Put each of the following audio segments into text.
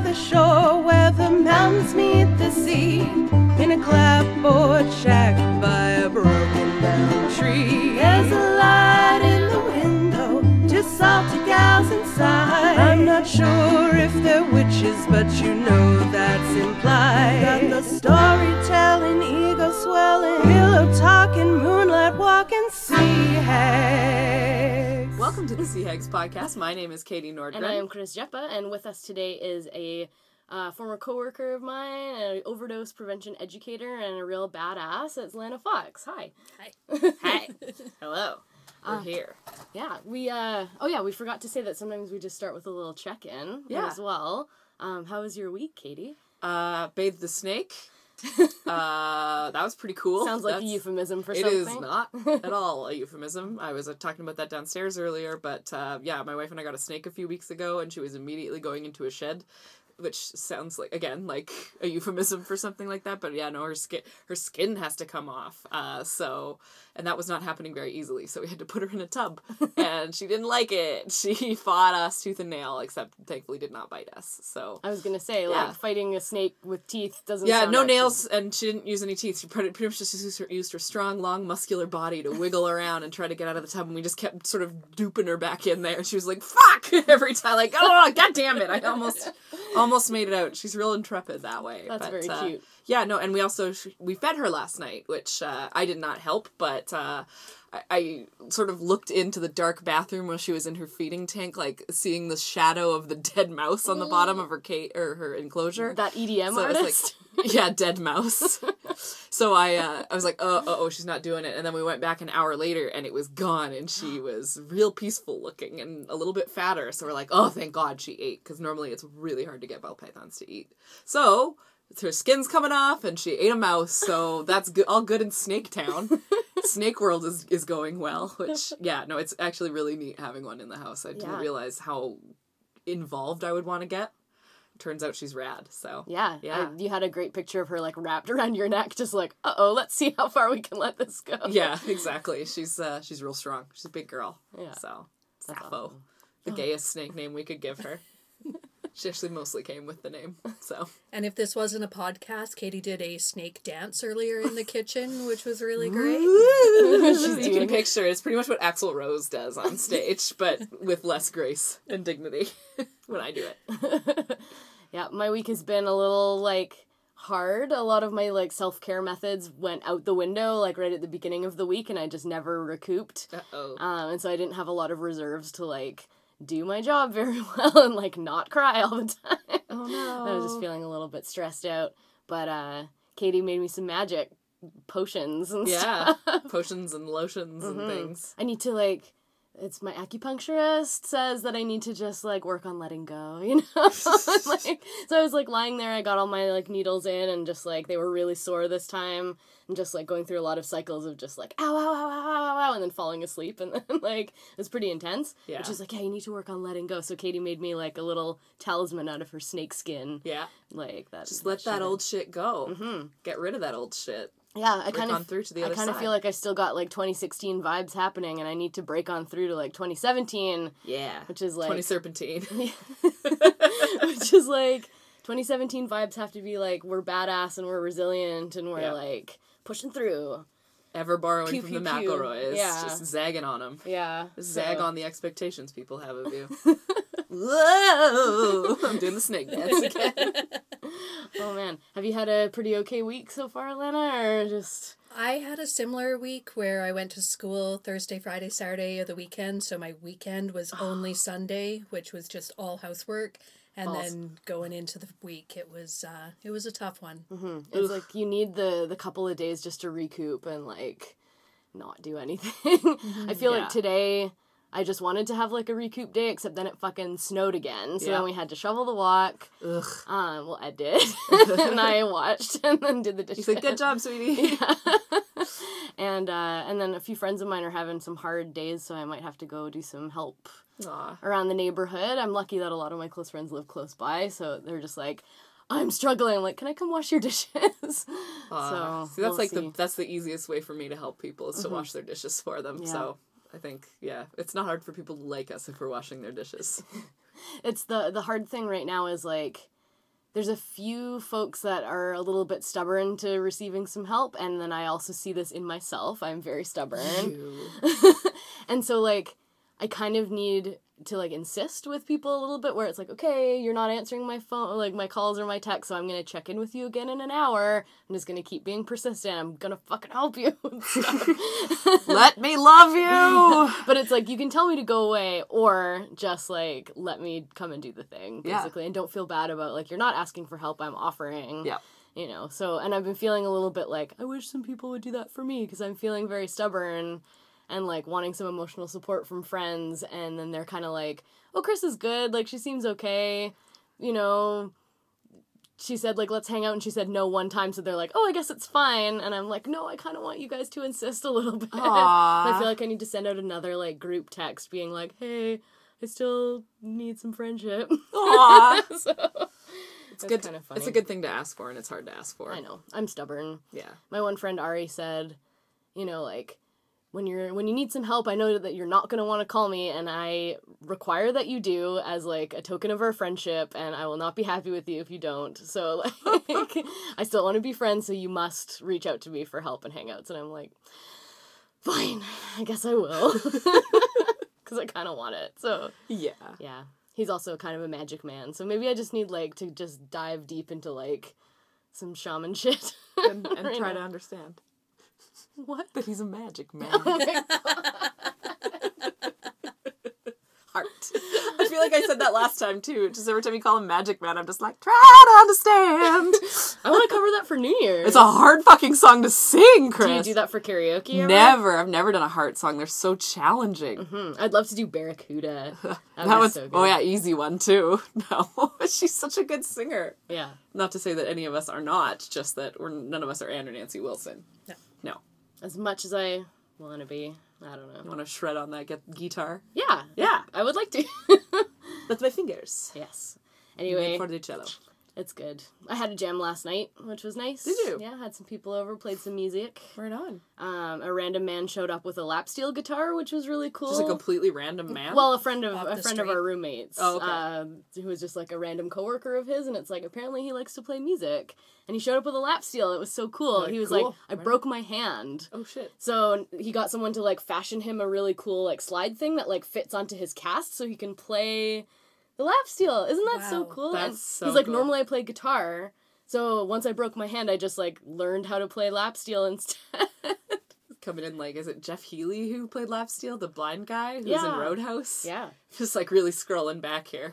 the shore where the mountains meet the sea, in a clapboard shack by a broken down tree. There's a light in the window, two salty gals inside. I'm not sure if they're witches, but you know that's implied. Got the storytelling, ego swelling, pillow talking, moonlight walking, sea hags. Welcome to the Sea Hags podcast. My name is Katie Nordgren. And I am Chris Jeppa, and with us today is a former coworker of mine, an overdose prevention educator, and a real badass. It's Lana Fox. Hi. Hi. Hi. Hello. We're here. Yeah, we forgot to say that sometimes we just start with a little check-in as well. How was your week, Katie? Bathed the snake. That was pretty cool. Sounds like a euphemism for something. It is not at all a euphemism. I was talking about that downstairs earlier, but my wife and I got a snake a few weeks ago, and she was immediately going into a shed, which sounds like, again, like a euphemism for something like that, but yeah, no, her skin has to come off, and that was not happening very easily, so we had to put her in a tub, and she didn't like it. She fought us tooth and nail, except thankfully did not bite us, so. I was gonna say, like, fighting a snake with teeth doesn't sound sound no nails, and she didn't use any teeth. She pretty much just used her strong, long, muscular body to wiggle around and try to get out of the tub, and we just kept sort of duping her back in there, and she was like, fuck, every time, like, oh, god damn it, I almost made it out. She's real intrepid that way. That's very cute. Yeah, no, and we fed her last night, which I did not help, but I sort of looked into the dark bathroom while she was in her feeding tank, like seeing the shadow of the dead mouse on the bottom of her enclosure. That EDM artist? Like, yeah, dead mouse. So I was like, oh, she's not doing it. And then we went back an hour later and it was gone, and she was real peaceful looking and a little bit fatter. So we're like, oh, thank God she ate, because normally it's really hard to get bell pythons to eat. So her skin's coming off and she ate a mouse, so that's good, all good in Snake Town. Snake World is going well, which, yeah, no, it's actually really neat having one in the house. I didn't realize how involved I would want to get. Turns out she's rad, so. Yeah. You had a great picture of her, like, wrapped around your neck, just like, uh-oh, let's see how far we can let this go. Yeah, exactly. She's real strong. She's a big girl. Yeah. So, Sappho. Awesome. The gayest snake name we could give her. She actually mostly came with the name, so. And if this wasn't a podcast, Katie did a snake dance earlier in the kitchen, which was really great. You can picture it's pretty much what Axl Rose does on stage, but with less grace and dignity when I do it. Yeah, my week has been a little, like, hard. A lot of my, like, self-care methods went out the window, like, right at the beginning of the week, and I just never recouped. Uh-oh. And so I didn't have a lot of reserves to, like, do my job very well and, like, not cry all the time. Oh, no. I was just feeling a little bit stressed out. But Katie made me some magic potions and stuff. Yeah, potions and lotions and things. I need to, like, it's my acupuncturist says that I need to just, like, work on letting go, you know? Like, so I was, like, lying there, I got all my, like, needles in, and just, like, they were really sore this time, and just, like, going through a lot of cycles of just, like, ow, ow, ow, ow, ow, ow, and then falling asleep, and then, like, it was pretty intense. Yeah. But she's like, yeah, you need to work on letting go. So Katie made me, like, a little talisman out of her snake skin. Yeah. Like, that. Just let that old shit go. Mm-hmm. Get rid of that old shit. Yeah, I kind of feel like I still got, like, 2016 vibes happening, and I need to break on through to, like, 2017. Yeah. Which is, like... 20 Serpentine. Which is, like, 2017 vibes have to be, like, we're badass and we're resilient and we're, like, pushing through. Ever borrowing pew, from pew, the pew. McElroys. Yeah. Just zagging on them. Yeah. Zag on the expectations people have of you. Whoa! I'm doing the snake dance again. Oh, man. Have you had a pretty okay week so far, Lena, or just... I had a similar week where I went to school Thursday, Friday, Saturday of the weekend, so my weekend was only Sunday, which was just all housework, and then going into the week, it was a tough one. Mm-hmm. It's like you need the couple of days just to recoup and, like, not do anything. I feel like today... I just wanted to have, like, a recoup day, except then it fucking snowed again. So then we had to shovel the walk. Ugh. Well, Ed did. And I watched and then did the dishes. He's like, good job, sweetie. Yeah. And then a few friends of mine are having some hard days, so I might have to go do some help around the neighborhood. I'm lucky that a lot of my close friends live close by, so they're just like, I'm struggling. I'm like, can I come wash your dishes? So see, that's the easiest way for me to help people is to wash their dishes for them. Yeah. So I think, it's not hard for people to like us if we're washing their dishes. It's the hard thing right now is, like, there's a few folks that are a little bit stubborn to receiving some help, and then I also see this in myself. I'm very stubborn. And so, like, I kind of need to, like, insist with people a little bit where it's like, okay, you're not answering my phone, like, my calls or my texts, so I'm going to check in with you again in an hour. I'm just going to keep being persistent. I'm going to fucking help you. Let me love you! But it's like, you can tell me to go away, or just, like, let me come and do the thing, basically. And don't feel bad about, like, you're not asking for help, I'm offering. Yeah. You know, so, and I've been feeling a little bit like, I wish some people would do that for me, because I'm feeling very stubborn and, like, wanting some emotional support from friends, and then they're kind of like, oh, Chris is good, like, she seems okay, you know, she said, like, let's hang out, and she said no one time, so they're like, oh, I guess it's fine, and I'm like, no, I kind of want you guys to insist a little bit. I feel like I need to send out another, like, group text being like, hey, I still need some friendship. Aww. So, it's good. Kind of funny. It's a good thing to ask for, and it's hard to ask for. I know. I'm stubborn. Yeah. My one friend Ari said, you know, like, when you need some help, I know that you're not going to want to call me, and I require that you do as, like, a token of our friendship, and I will not be happy with you if you don't. So, like, I still want to be friends, so you must reach out to me for help and hangouts. And I'm like, fine, I guess I will. Because I kind of want it. So, Yeah. yeah. He's also kind of a magic man, so maybe I just need, like, to just dive deep into, like, some shaman shit. And Right try now. to understand What? that he's a magic man. Heart. I feel like I said that last time, too. Just every time you call him Magic Man, I'm just like, try to understand. I want to cover that for New Year's. It's a hard fucking song to sing, Chris. Do you do that for karaoke ever? Never. I've never done a heart song. They're so challenging. I'd love to do Barracuda. That was was, so good. oh yeah, easy one, too. No, she's such a good singer. Yeah. Not to say that any of us are not, just that none of us are Anne or Nancy Wilson. No. No. As much as I want to be, I don't know. You want to shred on that guitar? Yeah. Yeah. I would like to. With my fingers. Yes. Anyway, For the cello. it's good. I had a jam last night, which was nice. Did you? Yeah, had some people over, played some music. Right on. A random man showed up with a lap steel guitar, which was really cool. Just a completely random man? Well, a friend of Off the of our roommates. Oh, okay. Who was just like a random coworker of his, and it's like apparently he likes to play music, and he showed up with a lap steel. It was so cool. Really he was cool. like, I broke my hand. Oh, shit. So he got someone to like fashion him a really cool like slide thing that like fits onto his cast, so he can play the lap steel. Isn't that so Wow. cool? That's And so he's like, cool. normally I play guitar. So once I broke my hand, I just like learned how to play lap steel instead. Coming in like, is it Jeff Healey who played lap steel? The blind guy who's in Yeah. Roadhouse? Yeah. Just like really scrolling back here.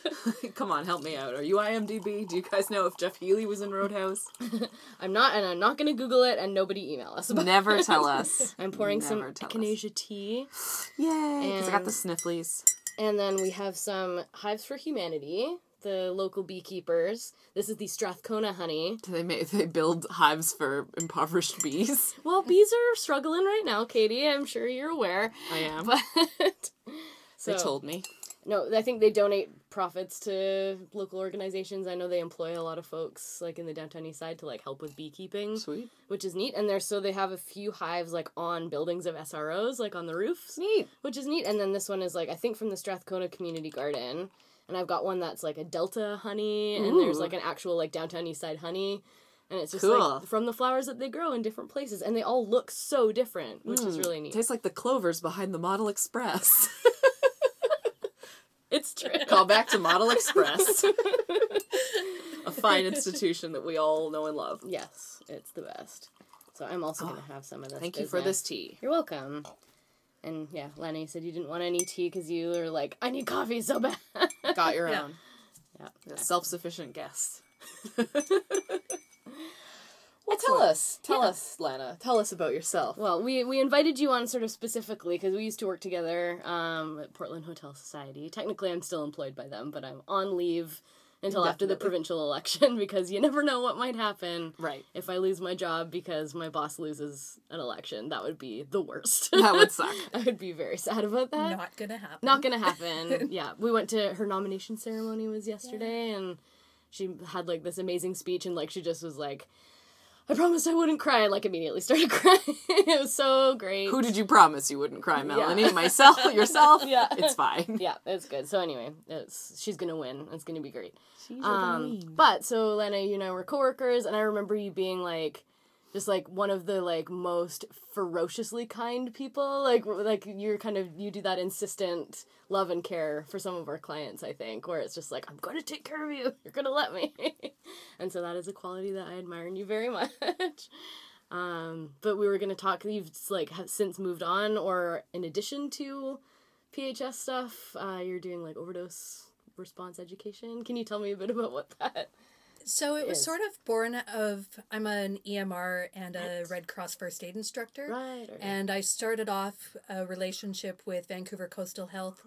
Come on, help me out. Are you IMDb? Do you guys know if Jeff Healey was in Roadhouse? I'm not gonna Google it, and nobody email us about Never it. tell us. I'm pouring Never some tell us. echinacea tea. Yay! Because I got And- the snifflies. And then we have some Hives for Humanity, the local beekeepers. This is the Strathcona honey. They build hives for impoverished bees. Well, bees are struggling right now, Katie. I'm sure you're aware. I am. But They told me. No, I think they donate profits to local organizations. I know they employ a lot of folks like in the downtown east side to like help with beekeeping, Sweet. which is neat. And they have a few hives like on buildings of SROs, like on the roofs, Neat. which is neat. And then this one is like I think from the Strathcona Community Garden, and I've got one that's like a Delta honey, and there's Ooh. like an actual like downtown east side honey. And it's just Cool. like from the flowers that they grow in different places, and they all look so different, which is really neat. Tastes like the clovers behind the Model Express. It's true. Call back to Model Express. A fine institution that we all know and love. Yes, it's the best. So I'm also going to have some of this. Thank you for this tea. You're welcome. And yeah, Lenny said you didn't want any tea because you were like, I need coffee so bad. Got your Yeah. own. Yeah. A self-sufficient guest. Well, tell us, Lana. Tell us about yourself. Well, we invited you on sort of specifically because we used to work together at Portland Hotel Society. Technically, I'm still employed by them, but I'm on leave until after the Indefinitely. provincial election because you never know what might happen. Right. If I lose my job because my boss loses an election, that would be the worst. That would suck. I would be very sad about that. Not gonna happen. Not gonna happen. Yeah, we went to her nomination ceremony was yesterday, and she had like this amazing speech, and like she just was like, I promised I wouldn't cry, and, like, immediately started crying. It was so great. Who did you promise you wouldn't cry, Melanie? Myself? Yourself? Yeah. It's fine. Yeah, it's good. So anyway, she's gonna win. It's gonna be great. But so Lena, you and I were coworkers, and I remember you being like, just like one of the like most ferociously kind people. Like you do that insistent love and care for some of our clients, I think, where it's just like, I'm going to take care of you. You're going to let me. And so that is a quality that I admire in you very much. But we were going to talk, you've like have since moved on, or in addition to PHS stuff, you're doing like overdose response education. Can you tell me a bit about what that So it was sort of born of, I'm an EMR and a Red Cross First Aid instructor. Right. And I started off a relationship with Vancouver Coastal Health,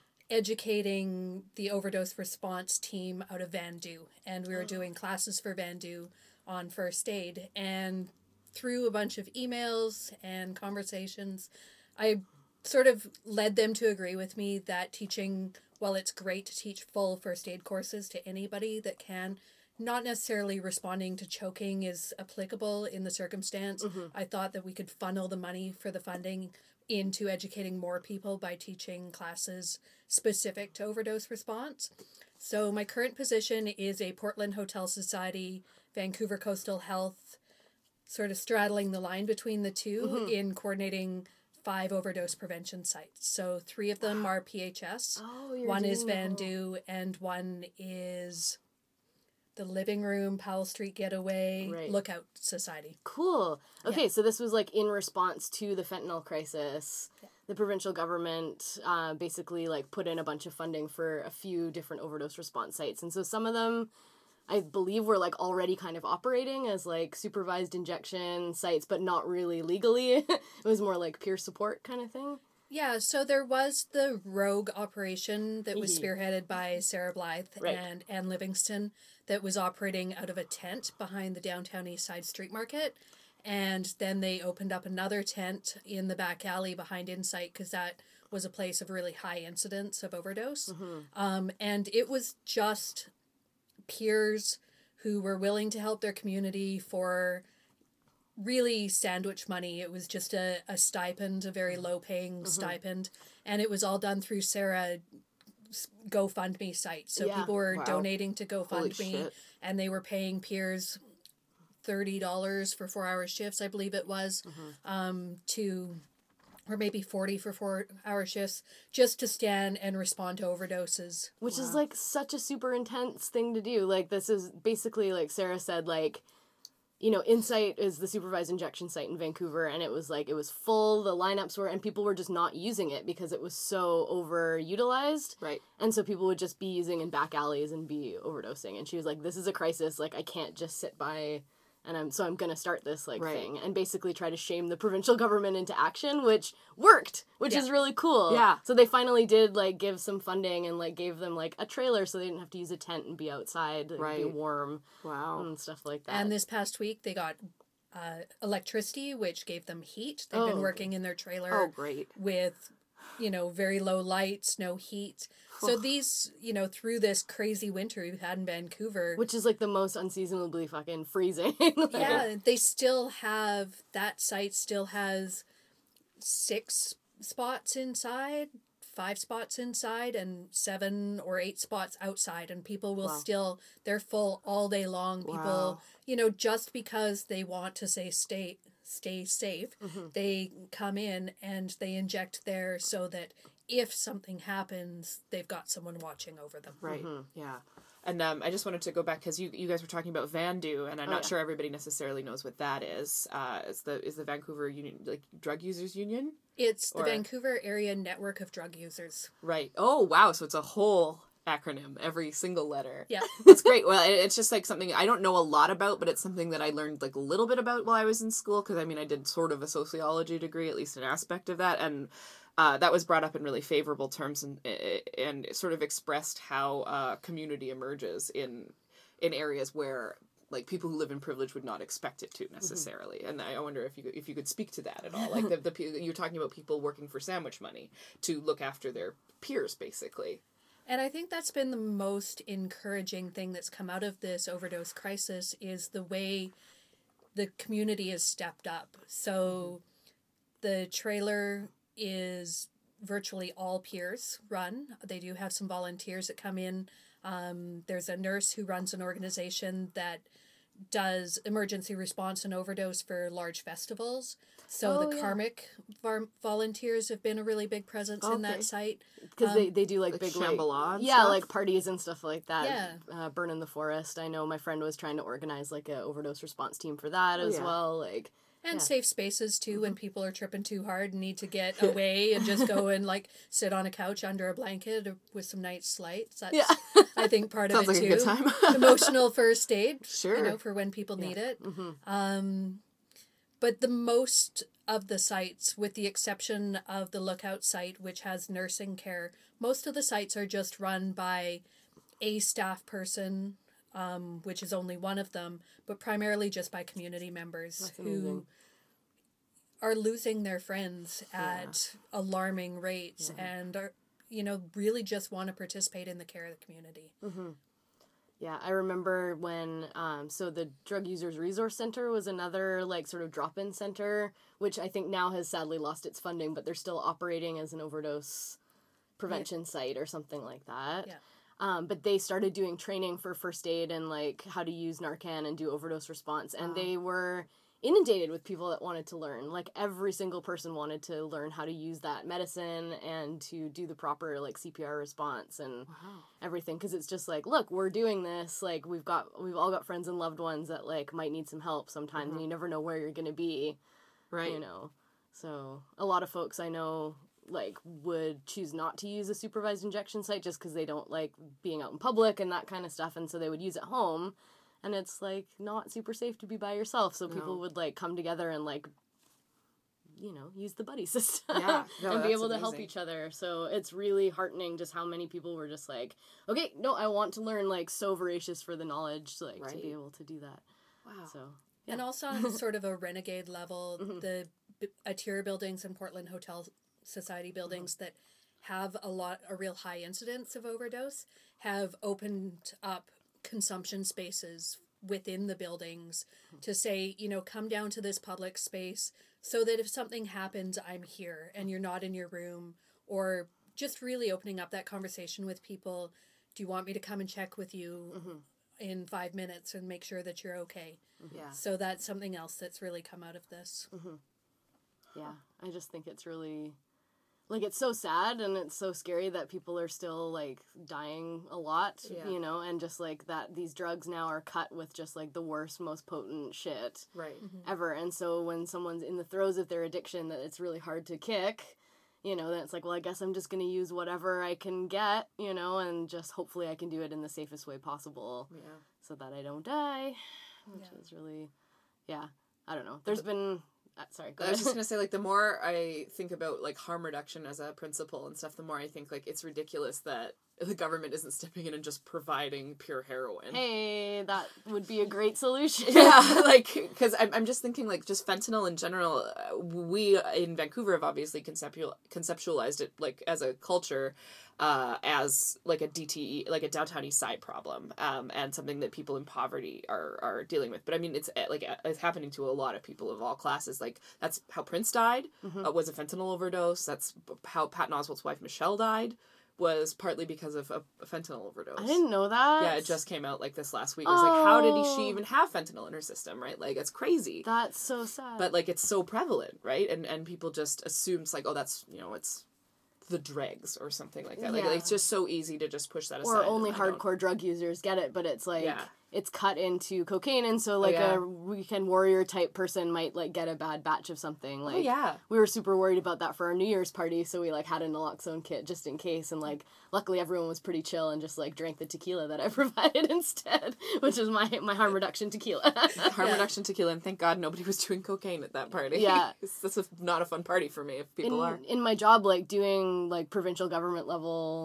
educating the overdose response team out of Vandu. And we were doing classes for Vandu on first aid. And through a bunch of emails and conversations, I sort of led them to agree with me that teaching, while it's great to teach full first aid courses to anybody that can, not necessarily responding to choking is applicable in the circumstance. Mm-hmm. I thought that we could funnel the money for the funding into educating more people by teaching classes specific to overdose response. So my current position is a Portland Hotel Society, Vancouver Coastal Health, sort of straddling the line between the two in coordinating 5 overdose prevention sites. So 3 of them are PHS. One is Vandu, and one is the Living Room, Powell Street Getaway, Lookout Society. Cool. Okay, so this was like in response to the fentanyl crisis. Yeah. The provincial government basically like put in a bunch of funding for a few different overdose response sites. And so some of them, I believe, were like already kind of operating as like supervised injection sites, but not really legally. It was more like peer support kind of thing. Yeah, so there was the rogue operation that was spearheaded by Sarah Blythe and Ann Livingston that was operating out of a tent behind the downtown East Side Street Market. And then they opened up another tent in the back alley behind Insight because that was a place of really high incidence of overdose. Mm-hmm. And it was just peers who were willing to help their community for really sandwich money. It was just a stipend, a very low-paying stipend. And it was all done through Sarah GoFundMe site. So people were donating to GoFundMe, and they were paying peers $30 for 4-hour shifts, I believe it was, or maybe 40 for 4-hour shifts, just to stand and respond to overdoses. Which is like such a super intense thing to do. Like, this is basically, like Sarah said, like, you know, Insight is the supervised injection site in Vancouver, and it was like, it was full, the lineups were, and people were just not using it because it was so overutilized. Right. And so people would just be using in back alleys and be overdosing. And she was like, this is a crisis, like, I can't just sit by, and I'm going to start this, like, thing. And basically try to shame the provincial government into action, which worked, which is really cool. Yeah. So they finally did, like, give some funding and, like, gave them, like, a trailer so they didn't have to use a tent and be outside, like, be warm. Wow. And stuff like that. And this past week, they got electricity, which gave them heat. They've been working in their trailer with, you know, very low lights, no heat. So these, you know, through this crazy winter we've had in Vancouver. Which is, like, the most unseasonably fucking freezing. Yeah, they still have, that site still has 6 spots inside, 5 spots inside, and 7 or 8 spots outside. And people will still, they're full all day long. People, you know, just because they want to say stay safe, they come in and they inject there so that if something happens, they've got someone watching over them. Right. Yeah. And I just wanted to go back because you guys were talking about Vandu, and I'm not sure everybody necessarily knows what that is. Is the Vancouver Union, like, Drug Users Union? It's the Vancouver Area Network of Drug Users. Right. Oh, wow. So it's a whole acronym, every single letter. Yeah. That's great. Well, it's just like something I don't know a lot about, but it's something that I learned like a little bit about while I was in school, because I mean, I did sort of a sociology degree, at least an aspect of that, and that was brought up in really favorable terms and it sort of expressed how community emerges in areas where like people who live in privilege would not expect it to necessarily. And I wonder if you could speak to that at all. Like you're talking about people working for sandwich money to look after their peers, basically. And I think that's been the most encouraging thing that's come out of this overdose crisis is the way the community has stepped up. So the trailer is virtually all peers run. They do have some volunteers that come in. There's a nurse who runs an organization that does emergency response and overdose for large festivals. So the Karmic volunteers have been a really big presence in that site. Because they do like big Shambhala and yeah, stuff? like parties and stuff like that. Yeah. Burn in the Forest. I know my friend was trying to organize like a overdose response team for that as well. Like and safe spaces too when people are tripping too hard and need to get away and just go and like sit on a couch under a blanket with some night slights. That's I think part of it Sounds too. like a good time. Emotional first aid. Sure. You know, for when people need it. But the most of the sites, with the exception of the Lookout site, which has nursing care, most of the sites are just run by a staff person, which is only one of them, but primarily just by community members who are losing their friends at alarming rates and are, you know, really just want to participate in the care of the community. Yeah, I remember when, so the Drug Users Resource Center was another, like, sort of drop-in center, which I think now has sadly lost its funding, but they're still operating as an overdose prevention site or something like that. Yeah. But they started doing training for first aid and, like, how to use Narcan and do overdose response, and they were inundated with people that wanted to learn. Like, every single person wanted to learn how to use that medicine and to do the proper, like, CPR response and everything. Because it's just like, look, we're doing this. Like, we've all got friends and loved ones that, like, might need some help sometimes, and you never know where you're going to be. Right. You know? So, a lot of folks I know, like, would choose not to use a supervised injection site just because they don't like being out in public and that kind of stuff, and so they would use it home. And it's, like, not super safe to be by yourself, so people would, like, come together and, like, you know, use the buddy system. Yeah. No, and be that's able to help amazing. each other. So it's really heartening just how many people were just like, okay, no, I want to learn, like, so voracious for the knowledge, like, to be able to do that. Wow. So, And also on sort of a renegade level, the Atira buildings and Portland Hotel Society buildings that have a real high incidence of overdose have opened up consumption spaces within the buildings to say, you know, come down to this public space so that if something happens, I'm here and you're not in your room, or just really opening up that conversation with people. Do you want me to come and check with you in 5 minutes and make sure that you're okay? Yeah. So that's something else that's really come out of this. yeah, I just think it's really, like, it's so sad and it's so scary that people are still, like, dying a lot, you know, and just, like, that these drugs now are cut with just, like, the worst, most potent shit Right. ever. And so when someone's in the throes of their addiction that it's really hard to kick, you know, then it's like, well, I guess I'm just going to use whatever I can get, you know, and just hopefully I can do it in the safest way possible so that I don't die, which is really, I don't know. There's been... sorry, go I ahead. was just going to say, like, the more I think about, like, harm reduction as a principle and stuff, the more I think, like, it's ridiculous that the government isn't stepping in and just providing pure heroin. Hey, that would be a great solution. Yeah, like, because I'm just thinking, like, just fentanyl in general, we in Vancouver have obviously conceptualized it, like, as a culture, as, like, a DTE, like, a downtown east side problem, and something that people in poverty are dealing with. But, I mean, it's, like, it's happening to a lot of people of all classes. Like, that's how Prince died, was a fentanyl overdose. That's how Patton Oswalt's wife, Michelle, died, was partly because of a fentanyl overdose. I didn't know that. Yeah, it just came out, like, this last week. It was like, how did she even have fentanyl in her system, right? Like, it's crazy. That's so sad. But, like, it's so prevalent, right? And people just assume, it's like, oh, that's, you know, it's the dregs or something like that. Like, it's just so easy to just push that aside. Or only hardcore drug users get it, but it's like, it's cut into cocaine, and so, like, a weekend warrior type person might, like, get a bad batch of something. Like, we were super worried about that for our New Year's party, so we, like, had a naloxone kit just in case, and, like, luckily everyone was pretty chill and just, like, drank the tequila that I provided instead, which is my harm reduction tequila. Harm reduction tequila, and thank God nobody was doing cocaine at that party. Yeah. That's not a fun party for me if people are. In my job, like, doing, like, provincial government level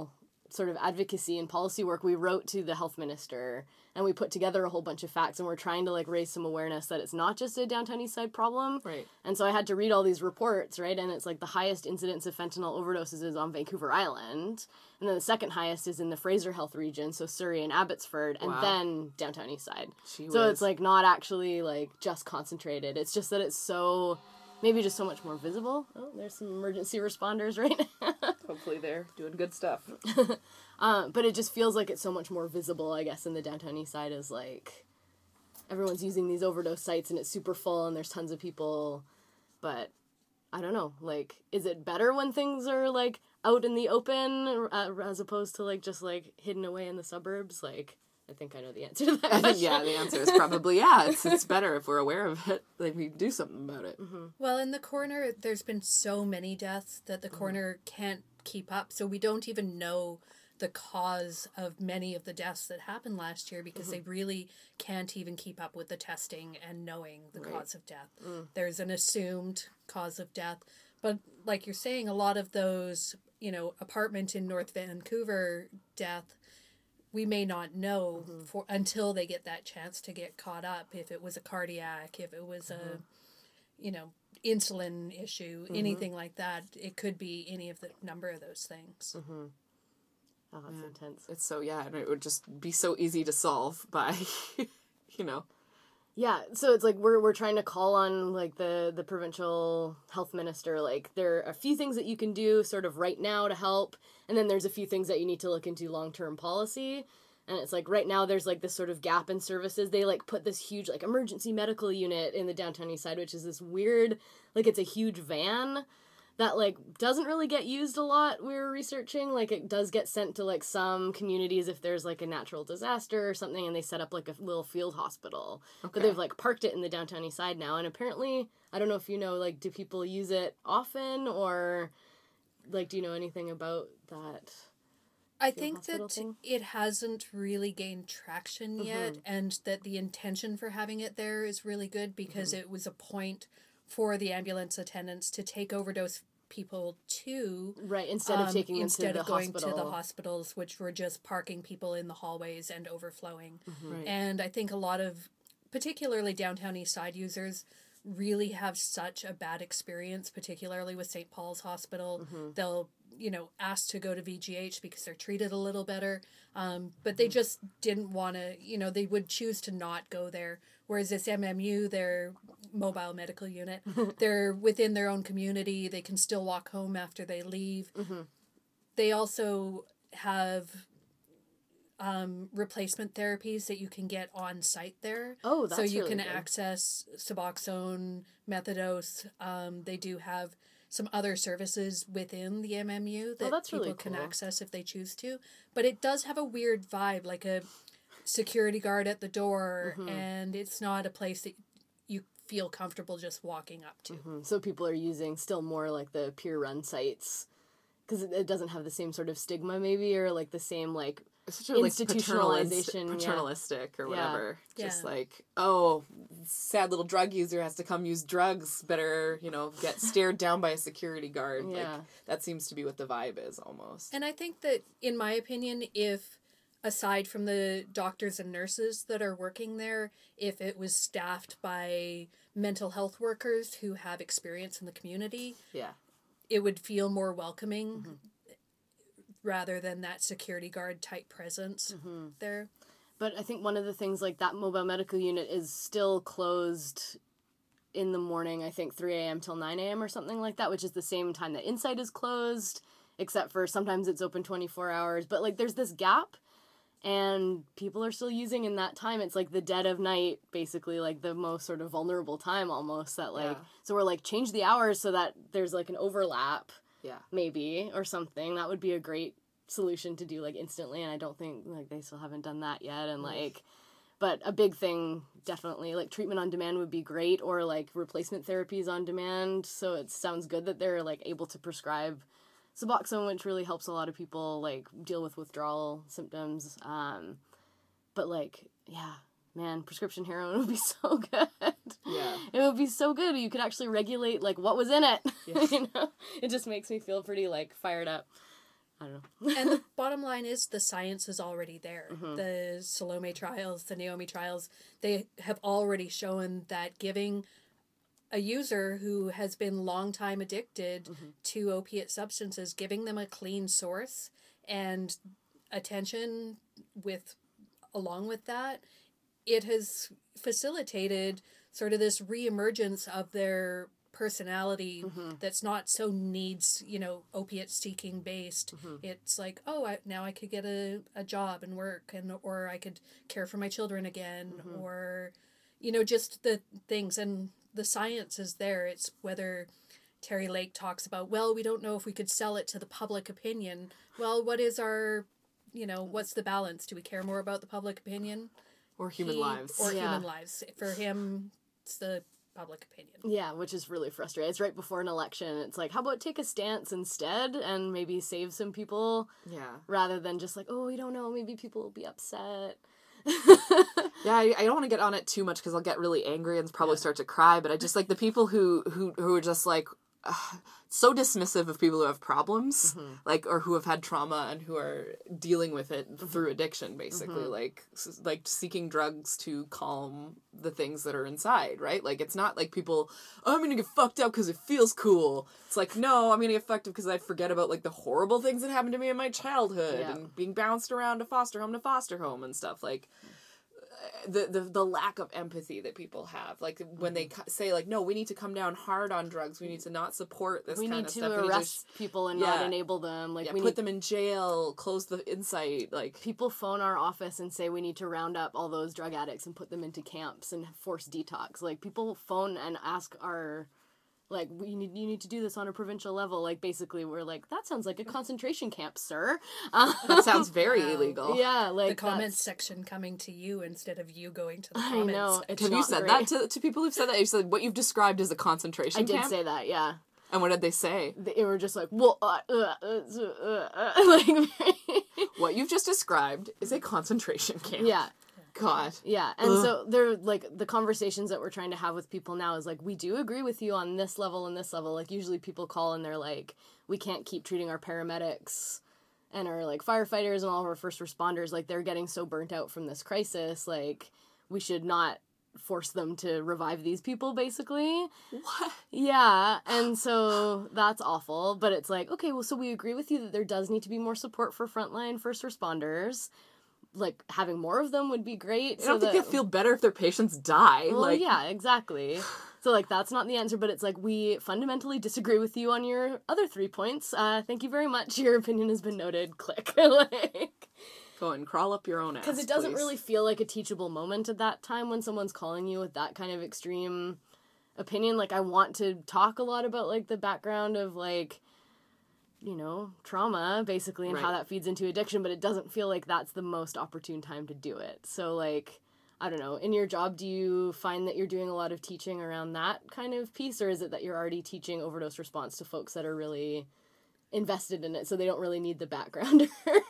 sort of advocacy and policy work, we wrote to the health minister and we put together a whole bunch of facts, and we're trying to like raise some awareness that it's not just a downtown east side problem. Right. And so I had to read all these reports, right? And it's like the highest incidence of fentanyl overdoses is on Vancouver Island. And then the second highest is in the Fraser Health region, so Surrey and Abbotsford, and Wow. then downtown east side. Gee So whiz. it's like not actually like just concentrated. It's just that it's so, maybe just so much more visible. Oh, there's some emergency responders right now. Hopefully they're doing good stuff. But it just feels like it's so much more visible, I guess, in the downtown east side, is like everyone's using these overdose sites and it's super full and there's tons of people. But I don't know, like, is it better when things are like out in the open as opposed to like just like hidden away in the suburbs? Like, I think I know the answer to that I think, question. yeah, the answer is probably yeah. It's better if we're aware of it. Like, we do something about it. Well, in the corner, there's been so many deaths that the corner can't keep up. So we don't even know the cause of many of the deaths that happened last year because they really can't even keep up with the testing and knowing the cause of death. There's an assumed cause of death. But like you're saying, a lot of those, apartment in North Vancouver death, we may not know until they get that chance to get caught up. If it was a cardiac, if it was a, insulin issue, anything like that, it could be any of the number of those things. Oh, that's intense. It's so, yeah, and it would just be so easy to solve by, Yeah, so it's like we're trying to call on like the provincial health minister. Like, there are a few things that you can do sort of right now to help, and then there's a few things that you need to look into long-term policy. And it's like right now there's like this sort of gap in services. They like put this huge like emergency medical unit in the downtown east side, which is this weird, like, it's a huge van that like doesn't really get used a lot. We were researching, like, it does get sent to like some communities if there's like a natural disaster or something, and they set up like a little field hospital. Okay. But they've like parked it in the downtown east side now, and apparently, I don't know if you know, like, do people use it often, or like, do you know anything about that? I think hospital that thing? it hasn't really gained traction yet, and that the intention for having it there is really good because it was a point for the ambulance attendants to take overdose people to, Right, instead of taking them instead to the of going hospital. to the hospitals, which were just parking people in the hallways and overflowing. Right. And I think a lot of, particularly downtown east side users, really have such a bad experience, particularly with St. Paul's Hospital. They'll, ask to go to VGH because they're treated a little better. But they just didn't want to, they would choose to not go there. Whereas this MMU, their mobile medical unit, they're within their own community. They can still walk home after they leave. They also have replacement therapies that you can get on site there. Oh, that's so you really can good. access Suboxone, Methadose. They do have some other services within the MMU that that's people really can cool. access if they choose to. But it does have a weird vibe, like a security guard at the door, and it's not a place that you feel comfortable just walking up to. So people are using still more like the peer-run sites because it doesn't have the same sort of stigma, maybe, or like the same like It's such a, like, institutionalization, yeah. paternalistic or whatever. Just Yeah. like, oh, sad little drug user has to come use drugs. Better, get stared down by a security guard. Yeah. Like, that seems to be what the vibe is almost. And I think that, in my opinion, if, aside from the doctors and nurses that are working there, if it was staffed by mental health workers who have experience in the community, Yeah. it would feel more welcoming rather than that security guard type presence there. But I think one of the things, like, that mobile medical unit is still closed in the morning, I think 3 a.m. till 9 a.m. or something like that, which is the same time that Inside is closed, except for sometimes it's open 24 hours. But, like, there's this gap, and people are still using in that time. It's, like, the dead of night, basically, like, the most sort of vulnerable time almost that, like... Yeah. So we're, like, change the hours so that there's, like, an overlap, Yeah. maybe, or something. That would be a great solution to do, like, instantly, and I don't think, like, they still haven't done that yet, and, like, but a big thing, definitely, like, treatment on demand would be great, or, like, replacement therapies on demand, so it sounds good that they're, like, able to prescribe Suboxone, which really helps a lot of people, like, deal with withdrawal symptoms, but, like, yeah, man, prescription heroin would be so good. Yeah. It would be so good. You could actually regulate, like, what was in it. Yeah. It just makes me feel pretty, like, fired up. I don't know. And the bottom line is the science is already there. The Salome trials, the Naomi trials, they have already shown that giving a user who has been long time addicted to opiate substances, giving them a clean source and attention along with that, it has facilitated sort of this reemergence of their personality that's not so opiate seeking based. It's like, now I could get a job and work, or I could care for my children again, or just the things, and the science is there. It's whether Terry Lake talks about, well, we don't know if we could sell it to the public opinion. Well, what is our what's the balance? Do we care more about the public opinion or human lives? Or human lives. For him, it's the public opinion. Yeah, which is really frustrating. It's right before an election. It's like, how about take a stance instead and maybe save some people? Yeah. Rather than just like, oh, we don't know, maybe people will be upset. Yeah, I don't want to get on it too much because I'll get really angry and probably start to cry, but I just like the people who are just like so dismissive of people who have problems, like, or who have had trauma and who are dealing with it through addiction, basically, like seeking drugs to calm the things that are inside, right? Like, it's not like people, I'm gonna get fucked up because it feels cool. It's like, no, I'm gonna get fucked up because I forget about, like, the horrible things that happened to me in my childhood and being bounced around to foster home and stuff, like, the lack of empathy that people have, like when they say like, no, we need to come down hard on drugs, we need to not support this kind of stuff, we need to arrest people and not enable them, like we put them in jail, close the insight, like people phone our office and say we need to round up all those drug addicts and put them into camps and force detox. Like people phone and ask our, like, you need to do this on a provincial level. Like, basically, we're like, that sounds like a concentration camp, sir. That sounds very illegal. Yeah, like the comments section coming to you instead of you going to the comments. I know. Have you said that to people who've said that? You said what you've described as a concentration camp? I did say that, yeah. And what did they say? They were just like, well, like, what you've just described is a concentration camp. Yeah. God. Yeah, and so they're, like, the conversations that we're trying to have with people now is, like, we do agree with you on this level and this level. Like, usually people call and they're like, we can't keep treating our paramedics and our, like, firefighters and all of our first responders, like, they're getting so burnt out from this crisis, like, we should not force them to revive these people, basically. What? Yeah, and so that's awful, but it's like, okay, well, so we agree with you that there does need to be more support for frontline first responders. Like, having more of them would be great. I don't think they'd feel better if their patients die. Well, like, yeah, exactly. So, like, that's not the answer, but it's like, we fundamentally disagree with you on your other 3 points. Thank you very much. Your opinion has been noted. Click. Like, go and crawl up your own ass, because it doesn't please. really feel like a teachable moment at that time when someone's calling you with that kind of extreme opinion. Like, I want to talk a lot about, like, the background of, like, trauma, basically, and how that feeds into addiction, but it doesn't feel like that's the most opportune time to do it. So, like, I don't know, in your job, do you find that you're doing a lot of teaching around that kind of piece, or is it that you're already teaching overdose response to folks that are really invested in it, so they don't really need the backgrounder?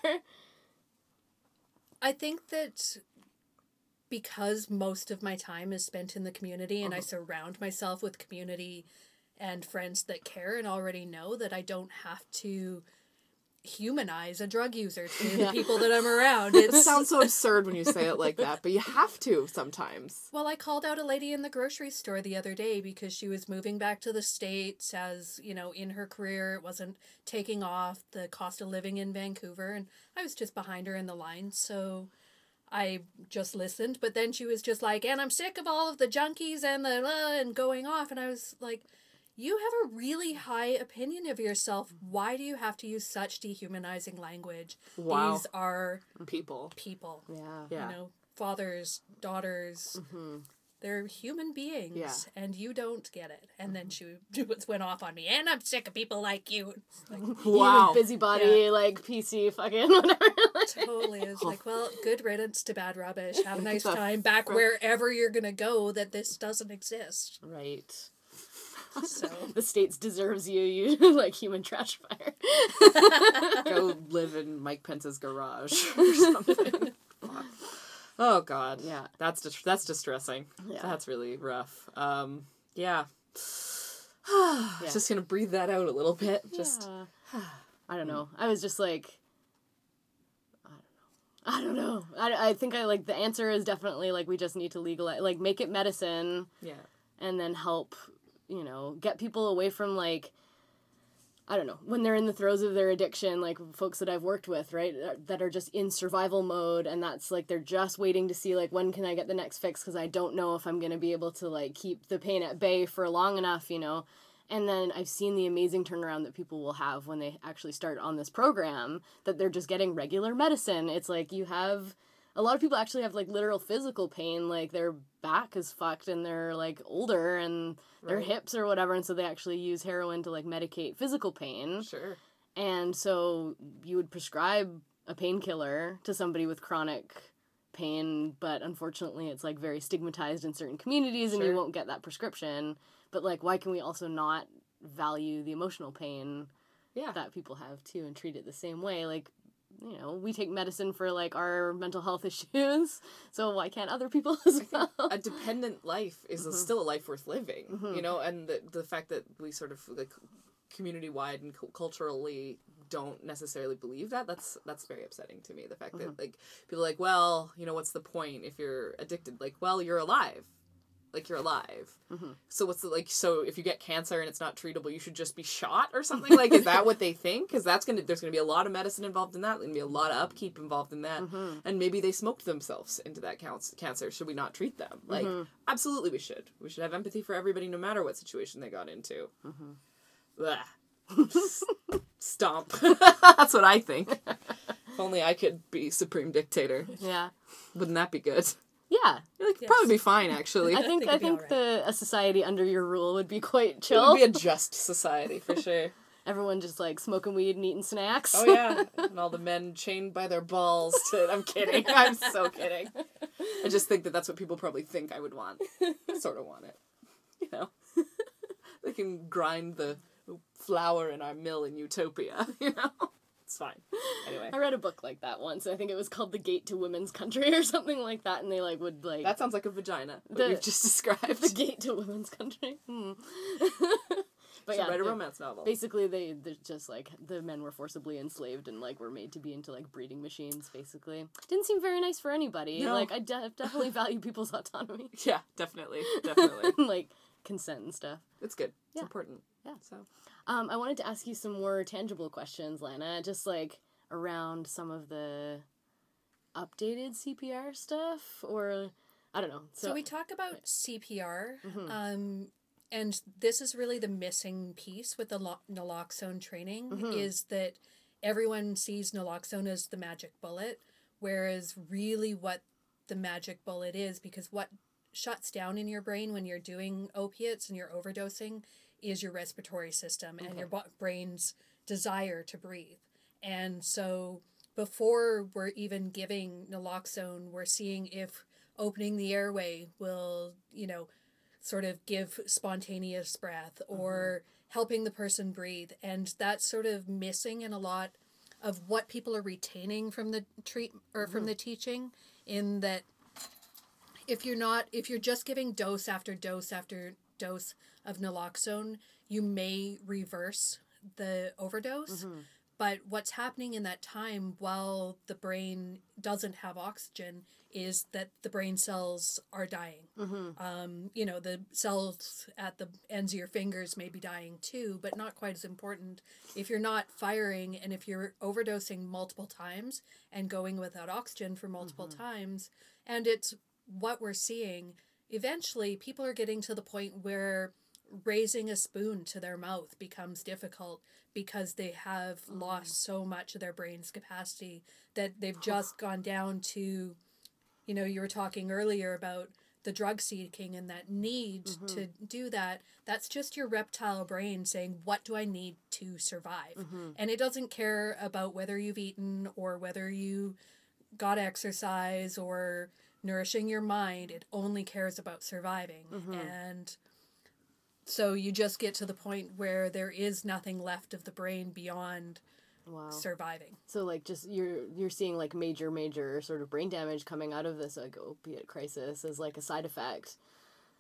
I think that because most of my time is spent in the community and I surround myself with community and friends that care and already know that I don't have to humanize a drug user to the people that I'm around. It sounds so absurd when you say it like that, but you have to sometimes. Well, I called out a lady in the grocery store the other day because she was moving back to the States as, in her career, it wasn't taking off, the cost of living in Vancouver, and I was just behind her in the line, so I just listened, but then she was just like, and I'm sick of all of the junkies and and going off, and I was like, you have a really high opinion of yourself. Why do you have to use such dehumanizing language? Wow. These are people. Yeah. Fathers, daughters. They're human beings. Yeah. And you don't get it. And then she went off on me. And I'm sick of people like you. It's like, Wow. Busybody, like, PC, fucking whatever. totally. It's like, well, good riddance to bad rubbish. Have a nice time back wherever you're going to go that this doesn't exist. Right. So The States deserves you like human trash fire. Go live in Mike Pence's garage or something. Oh, God. Yeah. That's distressing. Yeah. That's really rough. Yeah. Yeah. Just gonna breathe that out a little bit. Just, I don't know. I was just like, I don't know. I think like the answer is definitely like we just need to legalize, like make it medicine. Yeah. And then help, get people away from like, I don't know, when they're in the throes of their addiction, like folks that I've worked with, right, that are just in survival mode, and that's like they're just waiting to see like when can I get the next fix because I don't know if I'm going to be able to like keep the pain at bay for long enough, And then I've seen the amazing turnaround that people will have when they actually start on this program, that they're just getting regular medicine. It's like a lot of people actually have like literal physical pain, like their back is fucked and they're like older and their hips or whatever, and so they actually use heroin to like medicate physical pain. Sure. And so you would prescribe a painkiller to somebody with chronic pain, but unfortunately it's like very stigmatized in certain communities and you won't get that prescription. But like, why can we also not value the emotional pain that people have too and treat it the same way? Like, we take medicine for like our mental health issues, so why can't other people as well? A dependent life is still a life worth living, and the fact that we sort of like community-wide and culturally don't necessarily believe that's very upsetting to me. The fact that like people are like, well, what's the point if you're addicted? Like, well, you're alive. Like, you're alive. So what's so if you get cancer and it's not treatable, you should just be shot or something? Like, is that what they think? Because there's going to be a lot of medicine involved in that. There's going to be a lot of upkeep involved in that. And maybe they smoked themselves into that cancer. Should we not treat them? Like, absolutely we should. We should have empathy for everybody no matter what situation they got into. Stomp. That's what I think. If only I could be supreme dictator. Yeah. Wouldn't that be good? Yeah. Probably be fine, actually. I think right. a society under your rule would be quite chill. It would be a just society, for sure. Everyone just, like, smoking weed and eating snacks. Oh, yeah. And all the men chained by their balls to... I'm kidding. I'm so kidding. I just think that's what people probably think I would want. I sort of want it. They can grind the flour in our mill in Utopia, It's fine. Anyway. I read a book like that once. I think it was called The Gate to Women's Country or something like that, and they, like, would, like... That sounds like a vagina, what you've just described. The Gate to Women's Country. But yeah, write a romance novel. Basically, they're just, like, the men were forcibly enslaved and, like, were made to be into, like, breeding machines, basically. Didn't seem very nice for anybody. No. Like, I definitely value people's autonomy. Yeah, definitely. Like, consent and stuff. It's good. It's important. Yeah. So... I wanted to ask you some more tangible questions, Lana, just, like, around some of the updated CPR stuff, or, I don't know. So we talk about CPR, and this is really the missing piece with the naloxone training, is that everyone sees naloxone as the magic bullet, whereas really what the magic bullet is, because what shuts down in your brain when you're doing opiates and you're overdosing is your respiratory system and your brain's desire to breathe. And so before we're even giving naloxone, we're seeing if opening the airway will, sort of give spontaneous breath or helping the person breathe. And that's sort of missing in a lot of what people are retaining from the from the teaching, in that if you're just giving dose after dose after dose of naloxone, you may reverse the overdose. But what's happening in that time while the brain doesn't have oxygen is that the brain cells are dying. The cells at the ends of your fingers may be dying too, but not quite as important. If you're not firing and if you're overdosing multiple times and going without oxygen for multiple times, and it's what we're seeing, eventually people are getting to the point where raising a spoon to their mouth becomes difficult because they have lost so much of their brain's capacity that they've just gone down to, you were talking earlier about the drug seeking and that need to do that. That's just your reptile brain saying, what do I need to survive? And it doesn't care about whether you've eaten or whether you got exercise or nourishing your mind. It only cares about surviving. And so you just get to the point where there is nothing left of the brain beyond surviving. So like just you're seeing like major sort of brain damage coming out of this like opiate crisis as like a side effect.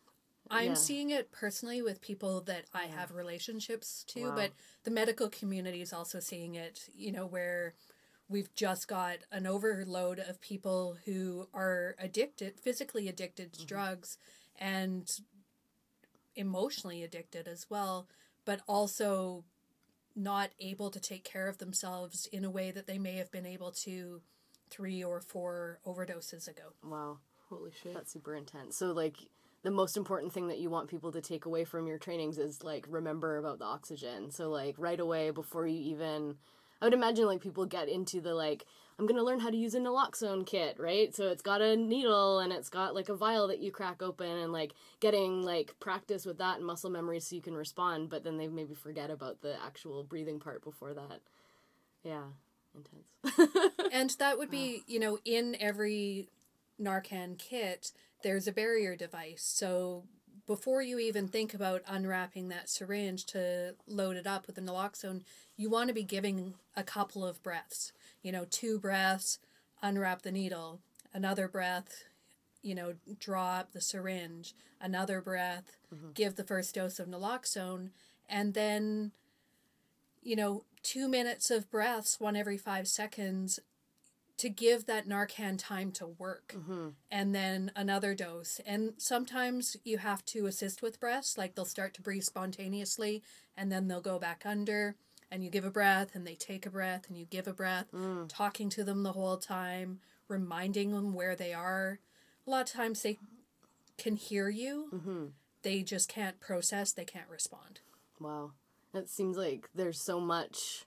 I'm seeing it personally with people that I have relationships to, Wow. but the medical community is also seeing it, you know, where we've just got an overload of people who are addicted, physically addicted to drugs and emotionally addicted as well, but also not able to take care of themselves in a way that they may have been able to 3 or 4 overdoses ago. Wow. Holy shit. That's super intense. So, like, the most important thing that you want people to take away from your trainings is, like, remember about the oxygen. So, like, right away before you even... I would imagine, like, people get into the, like, I'm going to learn how to use a naloxone kit, right? So it's got a needle and it's got, like, a vial that you crack open and, like, getting, like, practice with that and muscle memory so you can respond. But then they maybe forget about the actual breathing part before that. Yeah. Intense. And that would be, you know, in every Narcan kit, there's a barrier device. So before you even think about unwrapping that syringe to load it up with the naloxone, you want to be giving a couple of breaths. You know, 2 breaths, unwrap the needle. Another breath, you know, draw up the syringe. Another breath, give the first dose of naloxone. And then, you know, 2 minutes of breaths, 1 every 5 seconds, to give that Narcan time to work. And then another dose. And sometimes you have to assist with breaths, like they'll start to breathe spontaneously and then they'll go back under and you give a breath and they take a breath and you give a breath, talking to them the whole time, reminding them where they are. A lot of times they can hear you. They just can't process, they can't respond. Wow. It seems like there's so much,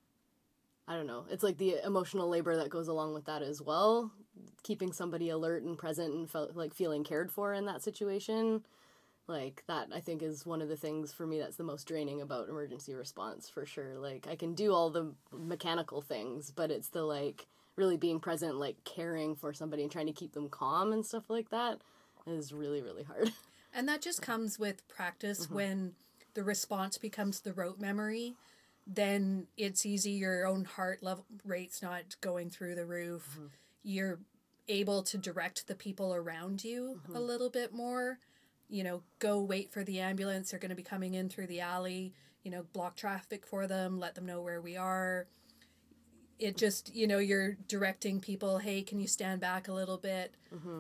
I don't know, it's like the emotional labor that goes along with that as well. Keeping somebody alert and present and like feeling cared for in that situation. Like that, I think, is one of the things for me that's the most draining about emergency response, for sure. Like, I can do all the mechanical things, but it's the, like, really being present, like, caring for somebody and trying to keep them calm and stuff like that is really, really hard. And that just comes with practice. When the response becomes the rote memory, then it's easy. Your own heart level rate's not going through the roof. You're able to direct the people around you a little bit more. You know, go wait for the ambulance. They're going to be coming in through the alley. You know, block traffic for them. Let them know where we are. It just, you know, you're directing people, hey, can you stand back a little bit?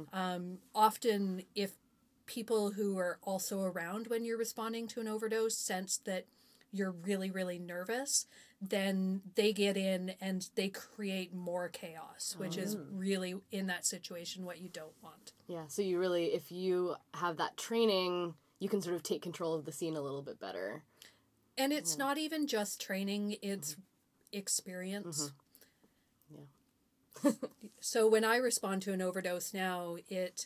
Often, if people who are also around when you're responding to an overdose sense that you're really, really nervous, then they get in and they create more chaos, which is really, in that situation, what you don't want. Yeah, so you really, if you have that training, you can sort of take control of the scene a little bit better. And it's not even just training, it's experience. Yeah. So when I respond to an overdose now,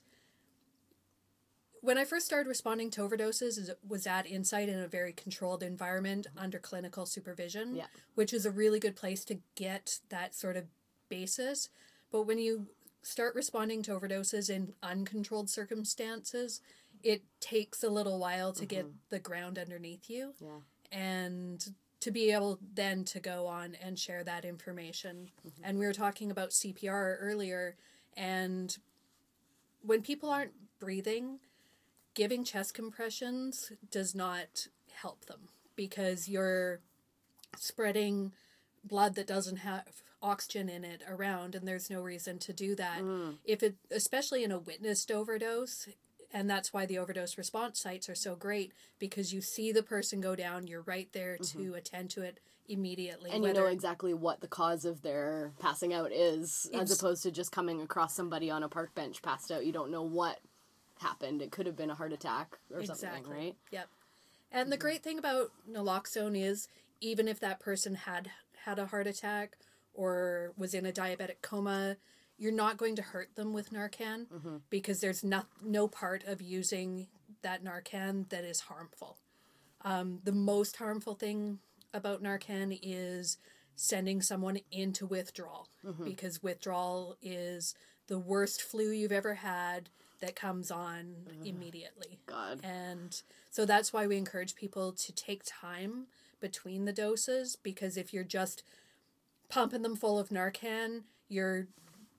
when I first started responding to overdoses, it was at Insight in a very controlled environment under clinical supervision, which is a really good place to get that sort of basis. But when you start responding to overdoses in uncontrolled circumstances, it takes a little while to get the ground underneath you. And to be able then to go on and share that information. And we were talking about CPR earlier, and when people aren't breathing, giving chest compressions does not help them because you're spreading blood that doesn't have oxygen in it around, and there's no reason to do that. Especially in a witnessed overdose, and that's why the overdose response sites are so great, because you see the person go down, you're right there to attend to it immediately. And you know exactly what the cause of their passing out is, as opposed to just coming across somebody on a park bench passed out. You don't know what happened. It could have been a heart attack or something, right? Yep. And the great thing about naloxone is, even if that person had a heart attack or was in a diabetic coma, you're not going to hurt them with Narcan because there's no part of using that Narcan that is harmful. The most harmful thing about Narcan is sending someone into withdrawal, because withdrawal is the worst flu you've ever had that comes on immediately. God. And so that's why we encourage people to take time between the doses, because if you're just pumping them full of Narcan, you're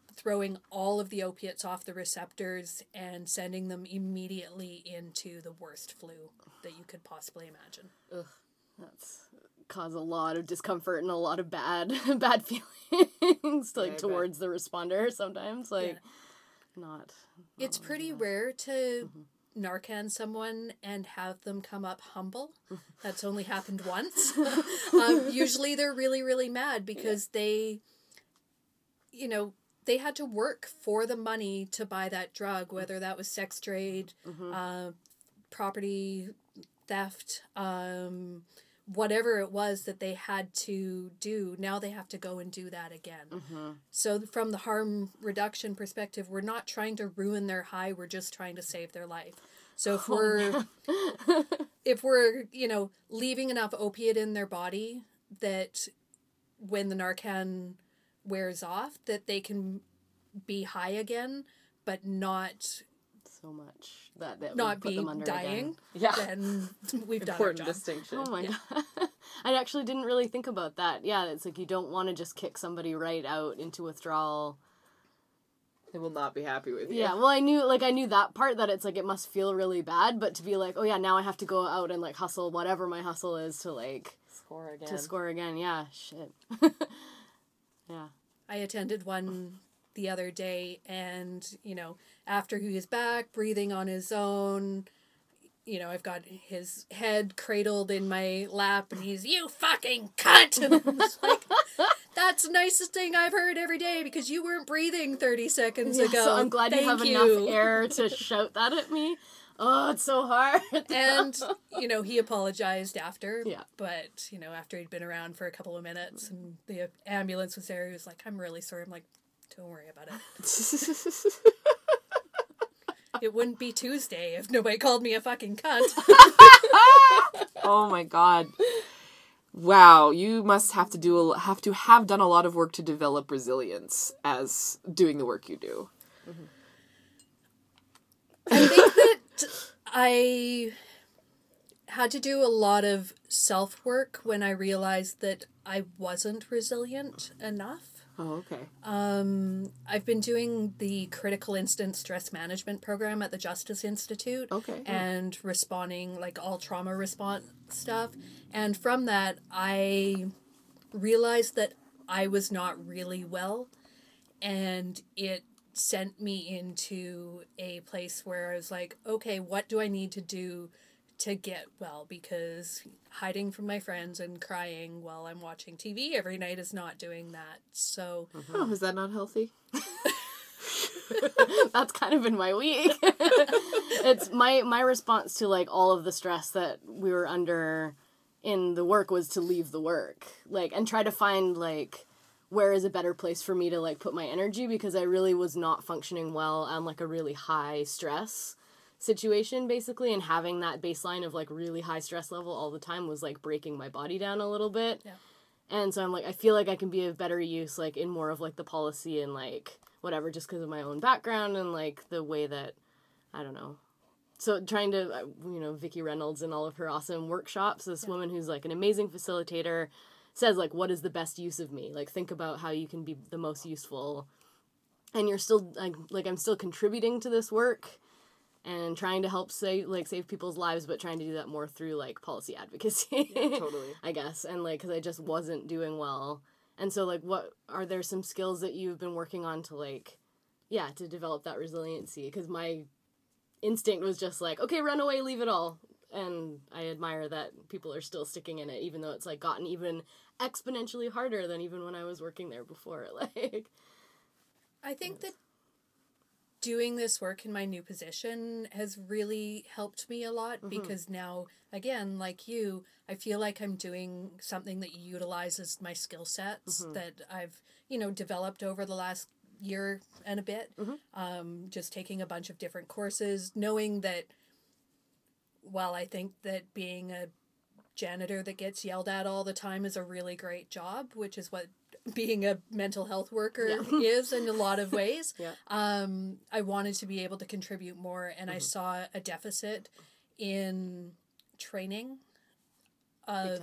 throwing all of the opiates off the receptors and sending them immediately into the worst flu that you could possibly imagine. Ugh. That's cause a lot of discomfort and a lot of bad feelings like towards the responder sometimes. Like not It's pretty rare to Narcan someone and have them come up humble. That's only happened once. Usually they're really, really mad because they had to work for the money to buy that drug, whether that was sex trade, property theft, whatever it was that they had to do. Now they have to go and do that again. So from the harm reduction perspective, we're not trying to ruin their high, we're just trying to save their life. So if we're leaving enough opiate in their body that when the Narcan wears off, that they can be high again, but not so much that not put be them under dying, again. then we've done our Important job. distinction. Oh my god. I actually didn't really think about that. Yeah, it's like you don't want to just kick somebody right out into withdrawal. They will not be happy with you. Yeah, well, I knew that part, that it's like it must feel really bad, but to be like, oh yeah, now I have to go out and like hustle whatever my hustle is to like score again. Yeah, shit. Yeah. I attended one the other day, and after he was back breathing on his own, I've got his head cradled in my lap, and he's, "You fucking cunt!" And I was like, that's the nicest thing I've heard every day, because you weren't breathing 30 seconds ago. So I'm glad you have enough air to shout that at me. Oh, it's so hard. And, he apologized after. Yeah. But, after he'd been around for a couple of minutes and the ambulance was there, he was like, "I'm really sorry." I'm like, "Don't worry about it." It wouldn't be Tuesday if nobody called me a fucking cunt. Oh my god. Wow, you must have to have done a lot of work to develop resilience as doing the work you do. I think that I had to do a lot of self-work when I realized that I wasn't resilient enough. Oh, okay. I've been doing the Critical Incident Stress Management program at the Justice Institute. Okay. And responding, like, all trauma response stuff. And from that, I realized that I was not really well. And it sent me into a place where I was like, okay, what do I need to do to get well? Because hiding from my friends and crying while I'm watching TV every night is not doing that. So Oh, is that not healthy? That's kind of been my week. It's my response to like all of the stress that we were under in the work was to leave the work, like, and try to find like where is a better place for me to like put my energy, because I really was not functioning well on like a really high stress situation basically, and having that baseline of like really high stress level all the time was like breaking my body down a little bit. Yeah. And so I'm like, I feel like I can be of better use like in more of like the policy and like whatever, just because of my own background and like the way that, I don't know. So trying to, Vicki Reynolds and all of her awesome workshops, this woman who's like an amazing facilitator says like, what is the best use of me? Like, think about how you can be the most useful. And you're still like I'm still contributing to this work and trying to help save people's lives, but trying to do that more through like policy advocacy. Yeah, totally. I guess. And like, cause I just wasn't doing well. And so like, what are there some skills that you've been working on to like, to develop that resiliency? Cause my instinct was just like, okay, run away, leave it all. And I admire that people are still sticking in it, even though it's like gotten even exponentially harder than even when I was working there before. Like, I think that doing this work in my new position has really helped me a lot, because now, again, like you, I feel like I'm doing something that utilizes my skill sets that I've, developed over the last year and a bit. Just taking a bunch of different courses, knowing that while I think that being a janitor that gets yelled at all the time is a really great job, which is what being a mental health worker is in a lot of ways. I wanted to be able to contribute more, and I saw a deficit in training of,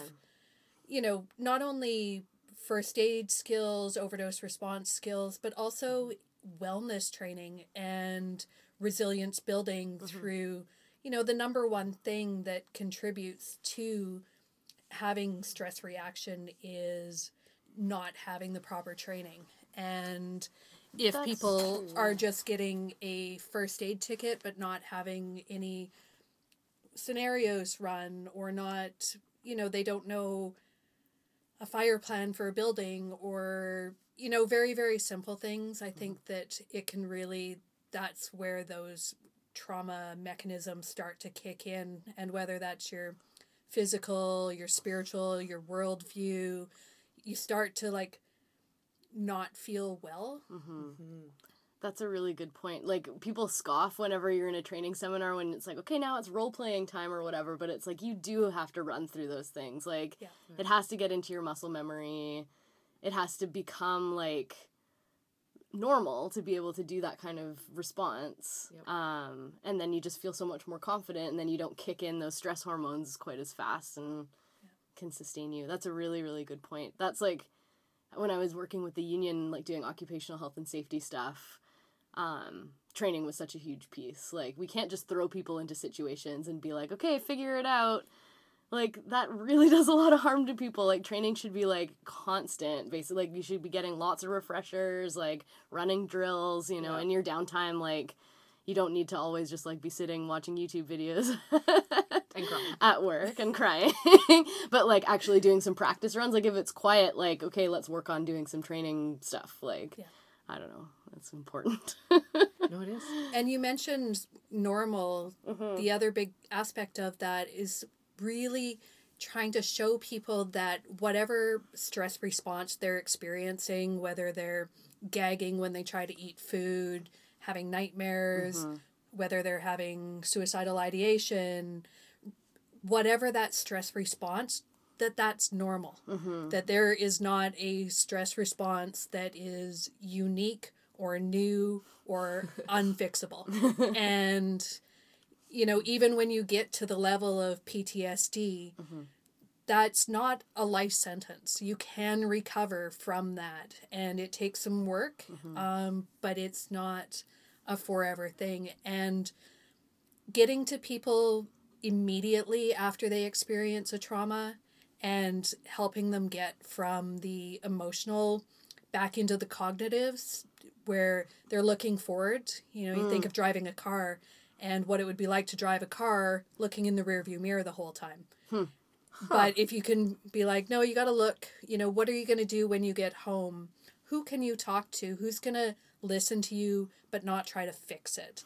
not only first aid skills, overdose response skills, but also wellness training and resilience building through, you know, the number one thing that contributes to having stress reaction is not having the proper training. And if That's people true. are just getting a first aid ticket but not having any scenarios run, or not, you know, they don't know a fire plan for a building, or, you know, very, very simple things, I think that it can really, that's where those trauma mechanisms start to kick in. And whether that's your physical, your spiritual, your worldview, you start to like not feel well. That's a really good point. Like, people scoff whenever you're in a training seminar when it's like, okay, now it's role-playing time or whatever, but it's like, you do have to run through those things. Like, Yeah. it has to get into your muscle memory. It has to become, like, normal to be able to do that kind of response. Yep. And then you just feel so much more confident, and then you don't kick in those stress hormones quite as fast and can sustain you. That's a really, really good point. That's, like, when I was working with the union, like, doing occupational health and safety stuff, training was such a huge piece. Like, we can't just throw people into situations and be like, okay, figure it out. Like, that really does a lot of harm to people. Like, training should be, like, constant, basically. Like, you should be getting lots of refreshers, like, running drills, you know, in your downtime, like, you don't need to always just, like, be sitting watching YouTube videos And crying. at work and crying. But, like, actually doing some practice runs. Like, if it's quiet, like, okay, let's work on doing some training stuff. Like, I don't know. That's important. No, it is. And you mentioned normal. The other big aspect of that is really trying to show people that whatever stress response they're experiencing, whether they're gagging when they try to eat food, having nightmares, whether they're having suicidal ideation, whatever that stress response, that's normal. That there is not a stress response that is unique or new or unfixable. And, you know, even when you get to the level of PTSD, that's not a life sentence. You can recover from that, and it takes some work, but it's not a forever thing. And getting to people immediately after they experience a trauma and helping them get from the emotional back into the cognitives, where they're looking forward. You know, you think of driving a car and what it would be like to drive a car looking in the rearview mirror the whole time. But if you can be like, no, you got to look, you know, what are you going to do when you get home? Who can you talk to? Who's going to listen to you but not try to fix it?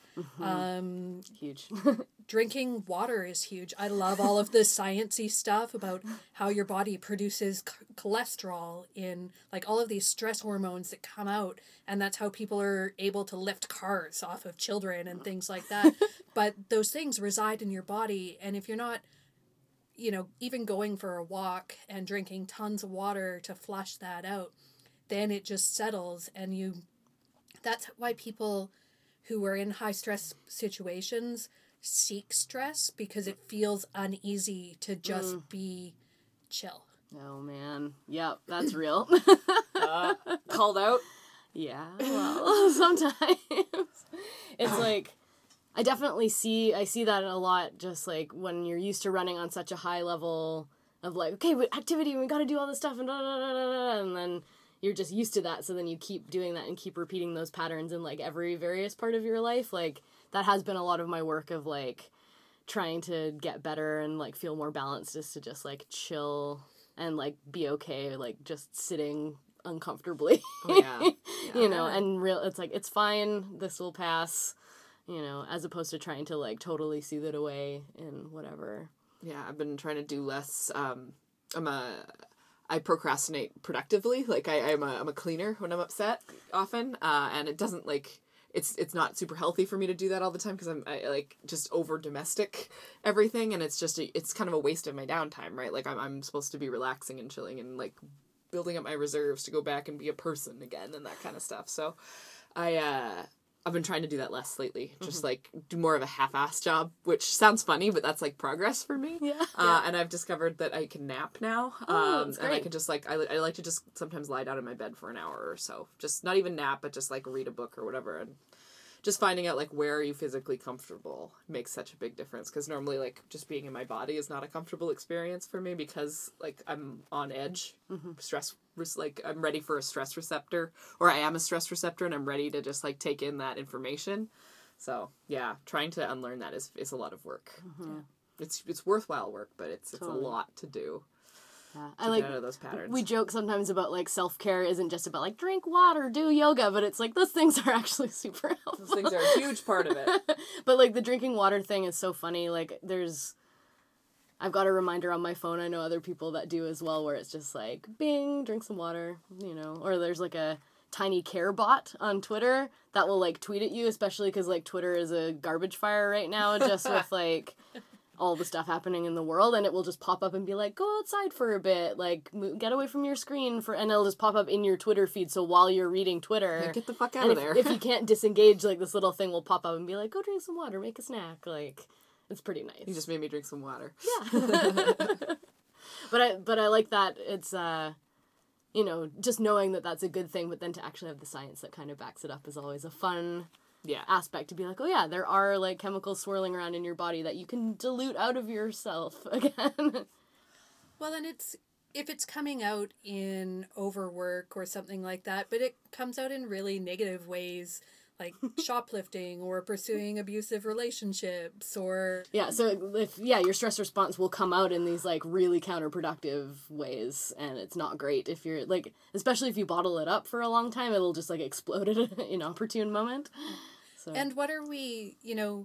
Huge. Drinking water is huge. I love all of the sciencey stuff about how your body produces cholesterol in, like, all of these stress hormones that come out, and that's how people are able to lift cars off of children and things like that. But those things reside in your body, and if you're not, you know, even going for a walk and drinking tons of water to flush that out, then it just settles, and that's why people who are in high stress situations seek stress, because it feels uneasy to just be chill. Oh, man. Yep, that's real. Called out. Yeah, well, sometimes. It's like, I see that a lot, just like when you're used to running on such a high level of like, okay, activity, we gotta do all this stuff, and and then you're just used to that, so then you keep doing that and keep repeating those patterns in like every various part of your life. Like, that has been a lot of my work of like trying to get better and like feel more balanced, is to just like chill and like be okay, like just sitting uncomfortably. Oh, yeah. You know, and it's like, it's fine, this will pass, you know, as opposed to trying to like totally soothe it away and whatever. Yeah, I've been trying to do less. I procrastinate productively. Like, I'm a cleaner when I'm upset often, and it doesn't like, it's not super healthy for me to do that all the time, because I like just over domestic everything, and it's kind of a waste of my downtime, right? Like, I'm supposed to be relaxing and chilling and like building up my reserves to go back and be a person again and that kind of stuff. So I I've been trying to do that less lately. Just like do more of a half-ass job, which sounds funny, but that's like progress for me. Yeah. And I've discovered that I can nap now. That's and I great. can just like I like to just sometimes lie down in my bed for an hour or so. Just not even nap, but just like read a book or whatever. And just finding out like where are you physically comfortable makes such a big difference, because normally like just being in my body is not a comfortable experience for me, because like I'm on edge. Like I'm ready for a stress receptor, or I am a stress receptor, and I'm ready to just like take in that information. So yeah, trying to unlearn that is a lot of work. It's worthwhile work, but it's a lot to do. Yeah. To I like, get out of those patterns. we joke sometimes about like self-care isn't just about like drink water, do yoga, but it's like those things are actually super helpful. Those things are a huge part of it. But like the drinking water thing is so funny. Like I've got a reminder on my phone. I know other people that do as well, where it's just like, bing, drink some water, you know. Or there's like a tiny care bot on Twitter that will like tweet at you, especially because like Twitter is a garbage fire right now, just with like all the stuff happening in the world, and it will just pop up and be like, go outside for a bit, like get away from your screen and it'll just pop up in your Twitter feed. So while you're reading Twitter, Get the fuck out and of there. if you can't disengage, like this little thing will pop up and be like, go drink some water, make a snack. Like, it's pretty nice. You just made me drink some water. Yeah. But I like that it's you know, just knowing that that's a good thing, but then to actually have the science that kind of backs it up is always a fun aspect, to be like, oh yeah, there are like chemicals swirling around in your body that you can dilute out of yourself again. Well, and if it's coming out in overwork or something like that, but it comes out in really negative ways, like shoplifting or pursuing abusive relationships or... Yeah, so if your stress response will come out in these like really counterproductive ways, and it's not great if you're like, especially if you bottle it up for a long time, it'll just like explode at an inopportune moment. So. And what are we, you know,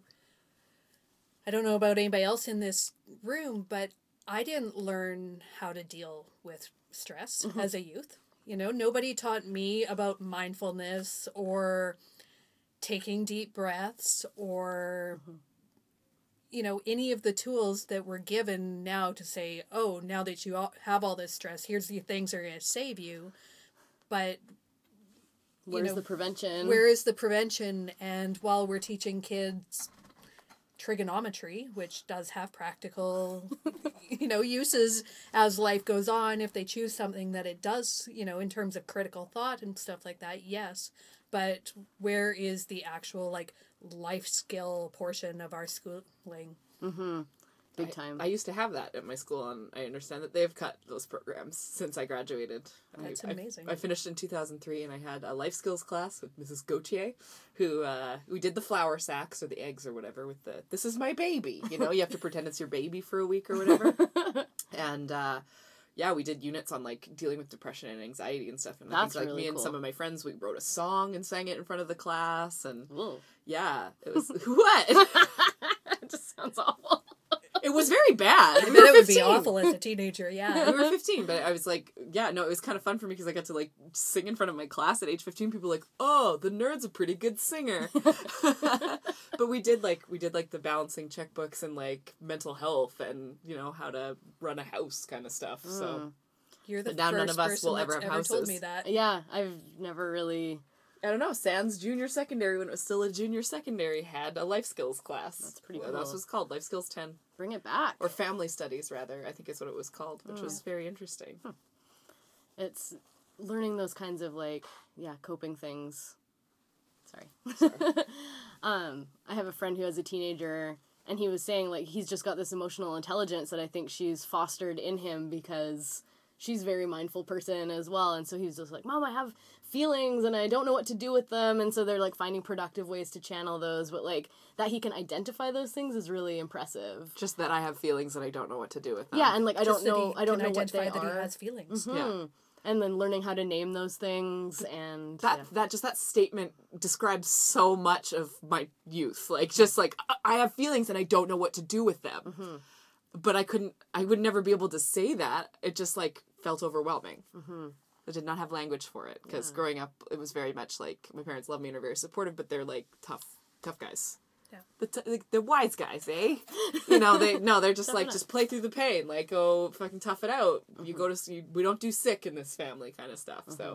I don't know about anybody else in this room, but I didn't learn how to deal with stress as a youth. You know, nobody taught me about mindfulness or taking deep breaths or, you know, any of the tools that we're given now to say, oh, now that you have all this stress, here's the things that are going to save you. But where's the prevention? Where is the prevention? And while we're teaching kids trigonometry, which does have practical, you know, uses as life goes on, if they choose something that it does, you know, in terms of critical thought and stuff like that, yes. But where is the actual, like, life skill portion of our schooling? Big time. I used to have that at my school, and I understand that they've cut those programs since I graduated. That's amazing. I finished in 2003, and I had a life skills class with Mrs. Gauthier, who we did the flour sacks or the eggs or whatever with the, this is my baby. You know, you have to pretend it's your baby for a week or whatever. And, yeah, we did units on, like, dealing with depression and anxiety and stuff. And I think, like, really me and cool. some of my friends, we wrote a song and sang it in front of the class. And, Ooh. yeah, it was, what? It just sounds awful. It was very bad. I bet it would be awful as a teenager, yeah. We were 15, but I was like, yeah, no, it was kind of fun for me because I got to, like, sing in front of my class at age 15. People were like, oh, the nerd's a pretty good singer. But we did the balancing checkbooks and, like, mental health and, you know, how to run a house kind of stuff. So You're the now first none of us person will that's ever have ever told houses. me that. Yeah, I've never really... I don't know, Sans Junior Secondary, when it was still a junior secondary, had a life skills class. That's pretty Well, cool. That was called, Life Skills 10. Bring it back. Or Family Studies, rather, I think is what it was called, which was very interesting. It's learning those kinds of, like, coping things. Sorry. I have a friend who has a teenager, and he was saying, like, he's just got this emotional intelligence that I think she's fostered in him because she's a very mindful person as well. And so he's just like, Mom, I have feelings and I don't know what to do with them. And so they're, like, finding productive ways to channel those. But, like, that he can identify those things is really impressive. Just that I have feelings and I don't know what to do with them. Yeah, and, like, I don't Just that know he can what they identify that are. he has feelings. Yeah. And then learning how to name those things and... That statement describes so much of my youth. Like, just like, I have feelings and I don't know what to do with them. But I would never be able to say that. It just, like, felt overwhelming. I did not have language for it. Because growing up, it was very much like, my parents love me and are very supportive, but they're, like, tough guys. Yeah. The wise guys, eh? You know, they're just like, just play through the pain. Like, oh, fucking tough it out. You go to, we don't do sick in this family kind of stuff. So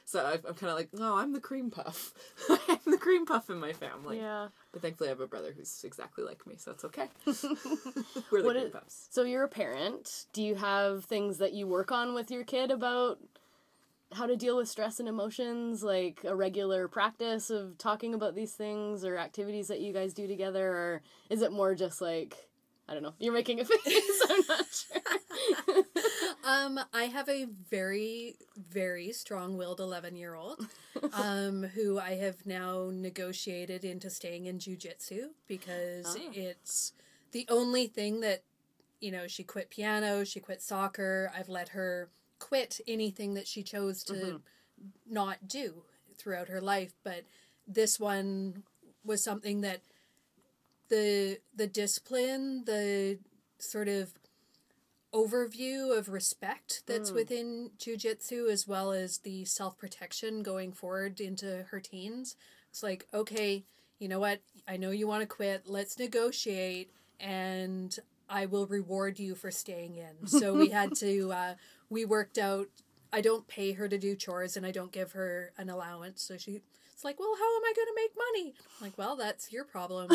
So I'm kind of like, no, I'm the cream puff. I'm the cream puff in my family. Yeah. But thankfully I have a brother who's exactly like me, so it's okay. We're the cream puffs. So you're a parent. Do you have things that you work on with your kid about how to deal with stress and emotions, like a regular practice of talking about these things or activities that you guys do together, or is it more just like, I don't know, you're making a face, I'm not sure. I have a very, very strong-willed 11-year-old who I have now negotiated into staying in jiu-jitsu because it's the only thing that, she quit piano, she quit soccer. I've let her quit anything that she chose to not do throughout her life. But this one was something that the discipline, the sort of overview of respect that's within jiu-jitsu, as well as the self-protection going forward into her teens. It's like, okay, you know what? I know you want to quit. Let's negotiate, and I will reward you for staying in. So we had to, we worked out, I don't pay her to do chores, and I don't give her an allowance. So it's like, well, how am I going to make money? I'm like, well, that's your problem.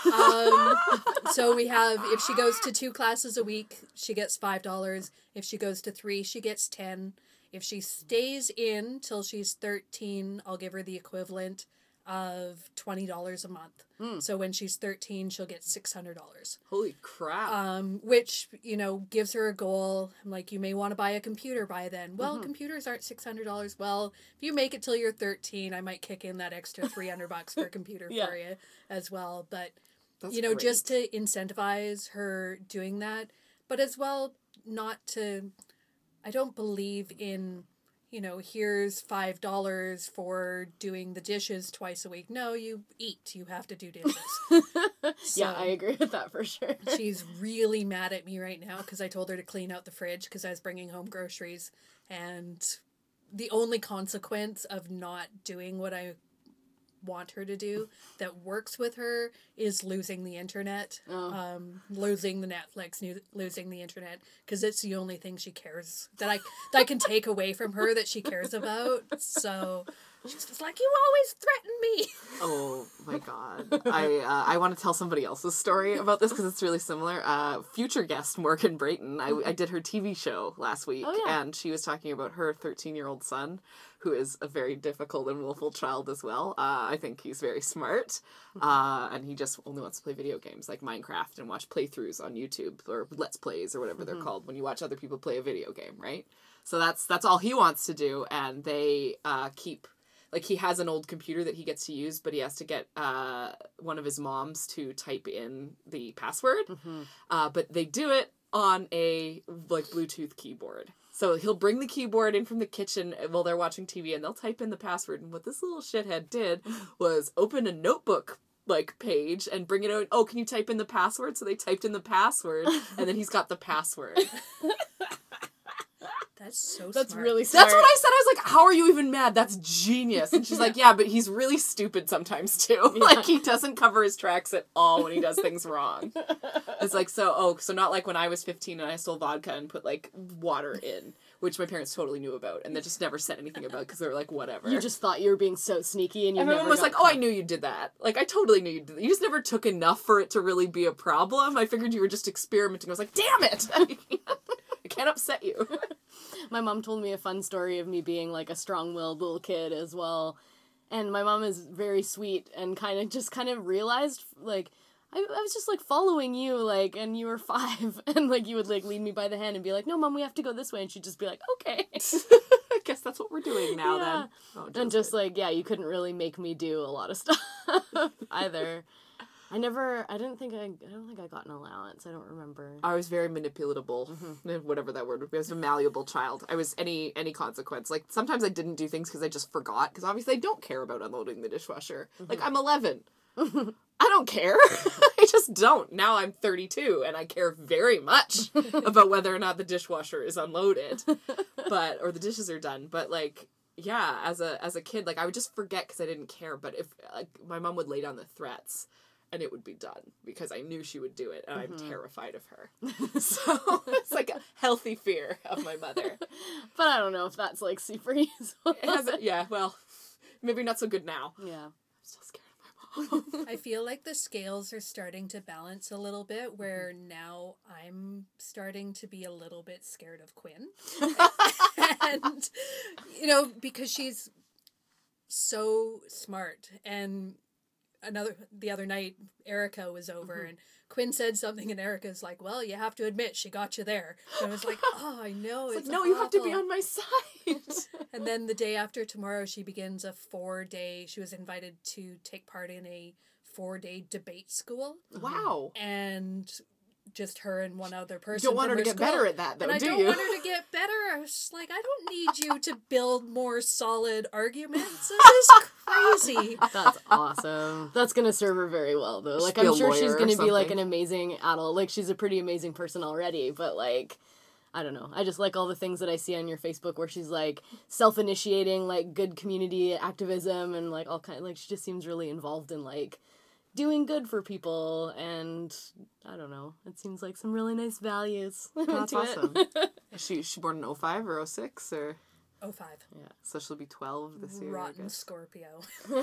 So we have, if she goes to 2 classes a week, she gets $5. If she goes to 3, she gets 10. If she stays in till she's 13, I'll give her the equivalent of $20 a month. So when she's 13, she'll get $600. Holy crap. Which, gives her a goal. I'm like, you may want to buy a computer by then. Well, computers aren't $600. Well, if you make it till you're 13, I might kick in that extra $300 for a computer for you as well. But, That's just to incentivize her doing that. But as well, I don't believe in, here's $5 for doing the dishes twice a week. No, you eat. You have to do dishes. Yeah, I agree with that for sure. She's really mad at me right now because I told her to clean out the fridge because I was bringing home groceries. And the only consequence of not doing what I want her to do that works with her is losing the internet, losing the Netflix, losing the internet, because it's the only thing she cares that I can take away from her that she cares about. So she's just like, you always threaten me. Oh my god. I want to tell somebody else's story about this because it's really similar. Future guest Morgan Brayton, I did her TV show last week, and she was talking about her 13-year-old son, who is a very difficult and willful child as well. I think he's very smart, and he just only wants to play video games like Minecraft and watch playthroughs on YouTube or Let's Plays or whatever they're called when you watch other people play a video game, right? So that's all he wants to do, and they keep... Like, he has an old computer that he gets to use, but he has to get one of his moms to type in the password. But they do it on a, Bluetooth keyboard. So he'll bring the keyboard in from the kitchen while they're watching TV, and they'll type in the password. And what this little shithead did was open a notebook, page and bring it out. Oh, can you type in the password? So they typed in the password, and then he's got the password. That's so smart. That's really smart. That's what I said. I was like, how are you even mad? That's genius. And she's like, yeah, but he's really stupid sometimes too. Yeah. He doesn't cover his tracks at all when he does things wrong. It's like, so not like when I was 15 and I stole vodka and put water in, which my parents totally knew about and they just never said anything about because they were like, whatever. You just thought you were being so sneaky and you and my never mom was got like, oh, I knew you did that. I totally knew you did that. You just never took enough for it to really be a problem. I figured you were just experimenting. I was like, damn it. I can't upset you. My mom told me a fun story of me being a strong-willed little kid as well. And my mom is very sweet and kind of realized, I was just following you, and you were 5 and you would lead me by the hand and be like, no, Mom, we have to go this way. And she'd just be like, okay. I guess that's what we're doing now then. Oh, and just you couldn't really make me do a lot of stuff either. I don't think I got an allowance. I don't remember. I was very manipulatable, whatever that word would be. I was a malleable child. I was any consequence. Sometimes I didn't do things because I just forgot, because obviously I don't care about unloading the dishwasher. I'm 11. I don't care. I just don't. Now I'm 32, and I care very much about whether or not the dishwasher is unloaded, or the dishes are done. But as a kid, I would just forget because I didn't care. But if my mom would lay down the threats, and it would be done because I knew she would do it, and I'm terrified of her. So it's like a healthy fear of my mother. But I don't know if that's like super useful. Yeah, well, maybe not so good now. Yeah. I'm still scared of my mom. I feel like the scales are starting to balance a little bit, where now I'm starting to be a little bit scared of Quinn. And, because she's so smart. And the other night, Erica was over, and Quinn said something, and Erica's like, well, you have to admit, she got you there. And I was like, oh, I know. It's like, no, you have to be on my side. And then the day after tomorrow, she begins a 4-day, she was invited to take part in a 4-day debate school. Wow. And just her and one other person. You don't want her to get better at that, though, do you? I don't want her to get better. I was like, I don't need you to build more solid arguments. This is crazy. That's awesome. That's going to serve her very well, though. Like, Be a I'm sure lawyer she's or going to be, like, something. an amazing adult. Like, she's a pretty amazing person already, but, like, I don't know. I just like all the things that I see on your Facebook where she's, like, self-initiating, like, good community activism and, like, all kind. Like, she just seems really involved in, like, doing good for people, and I don't know. It seems like some really nice values. That's to awesome. it. Is she born in 05 or 06 or? 05. Yeah. So she'll be 12 this year. I Rotten guess. Scorpio.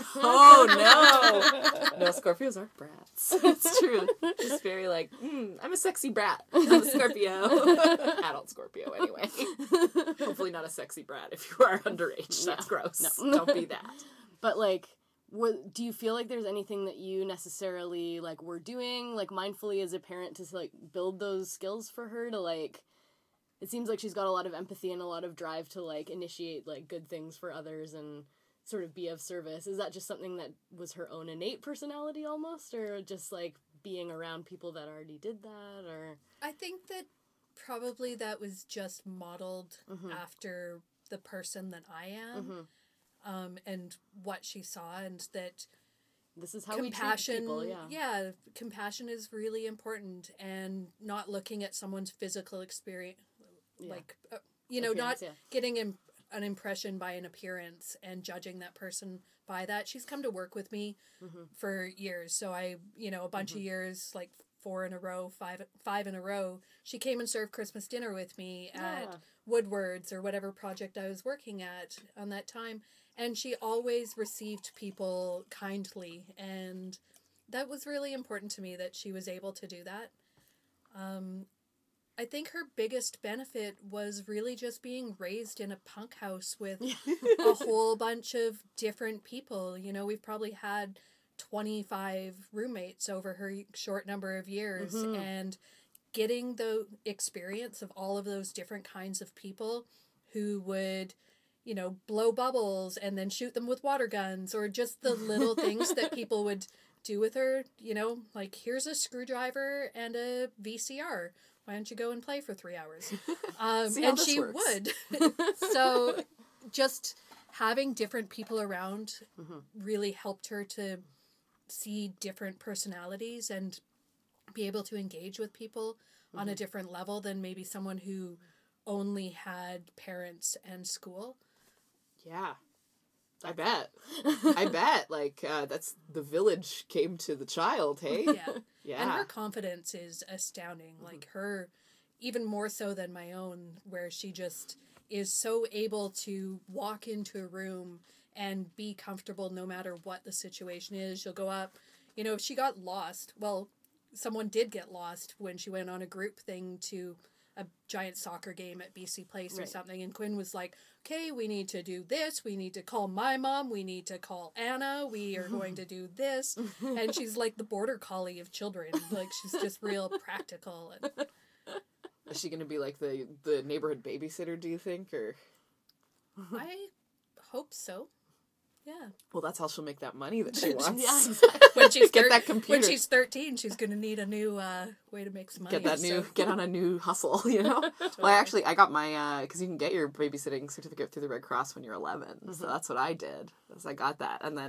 Oh no! No, Scorpios aren't brats. It's true. Just very like, I'm a sexy brat. I'm a Scorpio. Adult Scorpio, anyway. Hopefully not a sexy brat if you are underage. That's gross. No. Don't be that. But, like, do you feel like there's anything that you necessarily, like, were doing, like, mindfully as a parent to, like, build those skills for her to, like, it seems like she's got a lot of empathy and a lot of drive to, like, initiate, like, good things for others and sort of be of service. Is that just something that was her own innate personality almost, or just, like, being around people that already did that, or? I think that probably that was just modeled after the person that I am. And what she saw, and that This is how compassion, we treat people, yeah. Compassion is really important, and not looking at someone's physical experience, like, not getting an impression by an appearance and judging that person by that. She's come to work with me for years, so I, a bunch of years, like 4 in a row, 5 in a row, she came and served Christmas dinner with me at Woodward's or whatever project I was working at on that time. And she always received people kindly, and that was really important to me that she was able to do that. I think her biggest benefit was really just being raised in a punk house with a whole bunch of different people. We've probably had 25 roommates over her short number of years, and getting the experience of all of those different kinds of people who would blow bubbles and then shoot them with water guns, or just the little things that people would do with her, like, here's a screwdriver and a VCR. Why don't you go and play for 3 hours? And she would. So just having different people around really helped her to see different personalities and be able to engage with people on a different level than maybe someone who only had parents and school. Yeah. I bet. Like, that's the village came to the child, hey? Yeah. And her confidence is astounding. Like, her, even more so than my own, where she just is so able to walk into a room and be comfortable no matter what the situation is. She'll go up, if she got lost, well, someone did get lost when she went on a group thing to a giant soccer game at BC Place or something, and Quinn was like, okay, we need to do this, we need to call my mom, we need to call Anna, we are going to do this, and she's like the border collie of children. Like, she's just real practical. And Is she going to be like the neighborhood babysitter, do you think, or? I hope so. Yeah. Well, that's how she'll make that money that she wants. Yeah, exactly. When she's Get that computer. When she's 13, she's going to need a new way to make some money. Get on a new hustle, Well, I got my, because you can get your babysitting certificate through the Red Cross when you're 11. So that's what I did. I got that. And then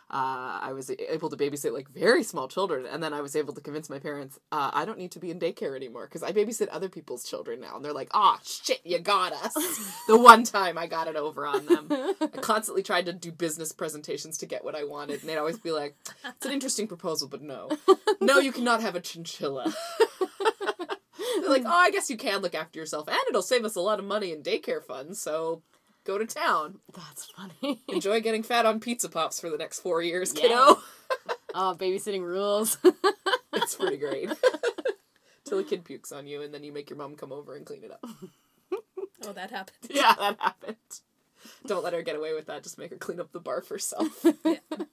I was able to babysit like very small children, and then I was able to convince my parents I don't need to be in daycare anymore because I babysit other people's children now, and they're like, "Ah, shit, you got us." The one time I got it over on them, I constantly tried to do business presentations to get what I wanted, and they'd always be like, "It's an interesting proposal, but no, you cannot have a chinchilla." They're like, "Oh, I guess you can look after yourself, and it'll save us a lot of money in daycare funds, so go to town. That's funny. Enjoy getting fat on Pizza Pops for the next 4 years, kiddo." Oh, babysitting rules. It's pretty great. Till a kid pukes on you, and then you make your mom come over and clean it up. Oh, that happened. Yeah, that happened. Don't let her get away with that. Just make her clean up the barf herself. Yeah.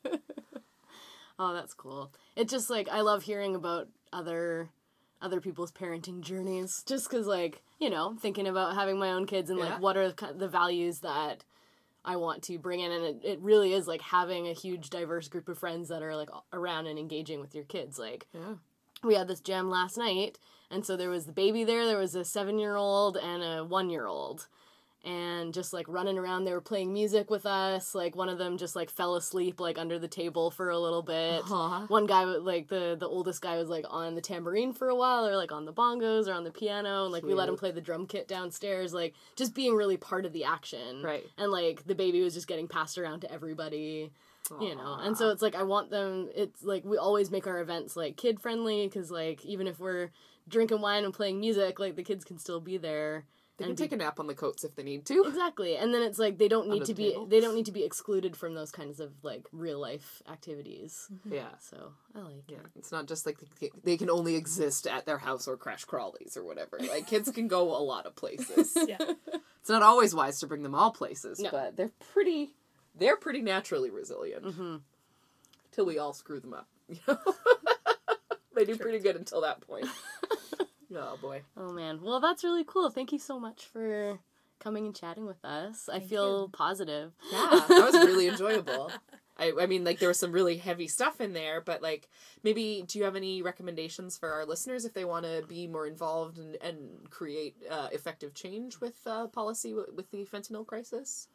Oh, that's cool. It's just, like, I love hearing about other people's parenting journeys, just because, like, you know, thinking about having my own kids and, like, what are the values that I want to bring in, and it really is, like, having a huge, diverse group of friends that are, like, around and engaging with your kids. Like, we had this jam last night, and so there was the baby there was a 7-year-old and a 1-year-old, and just, like, running around, they were playing music with us. Like, one of them just, like, fell asleep, like, under the table for a little bit. Aww. One guy, like, the oldest guy was, like, on the tambourine for a while, or, like, on the bongos, or on the piano, and, like, we let him play the drum kit downstairs, like, just being really part of the action. Right. And, like, the baby was just getting passed around to everybody, you know. Aww. And so it's, like, I want them, it's, like, we always make our events, like, kid-friendly, because, like, even if we're drinking wine and playing music, like, the kids can still be there. They can take a nap on the coats if they need to. Exactly. And then it's like they don't need Under to the be table. excluded from those kinds of, like, real life activities. Yeah. So I like it. It's not just like they can only exist at their house or Crash Crawlies or whatever. Like, kids can go a lot of places. Yeah. It's not always wise to bring them all places, No. but they're pretty naturally resilient. Mm-hmm. Till we all screw them up. You know? They do pretty good until that point. Oh, boy. Oh man. Well, that's really cool. Thank you so much for coming and chatting with us. I feel positive. Yeah, that was really enjoyable. I mean, like, there was some really heavy stuff in there, but, like, maybe, do you have any recommendations for our listeners if they want to be more involved and create effective change with policy with the fentanyl crisis?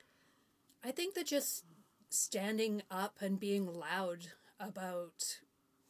I think that just standing up and being loud about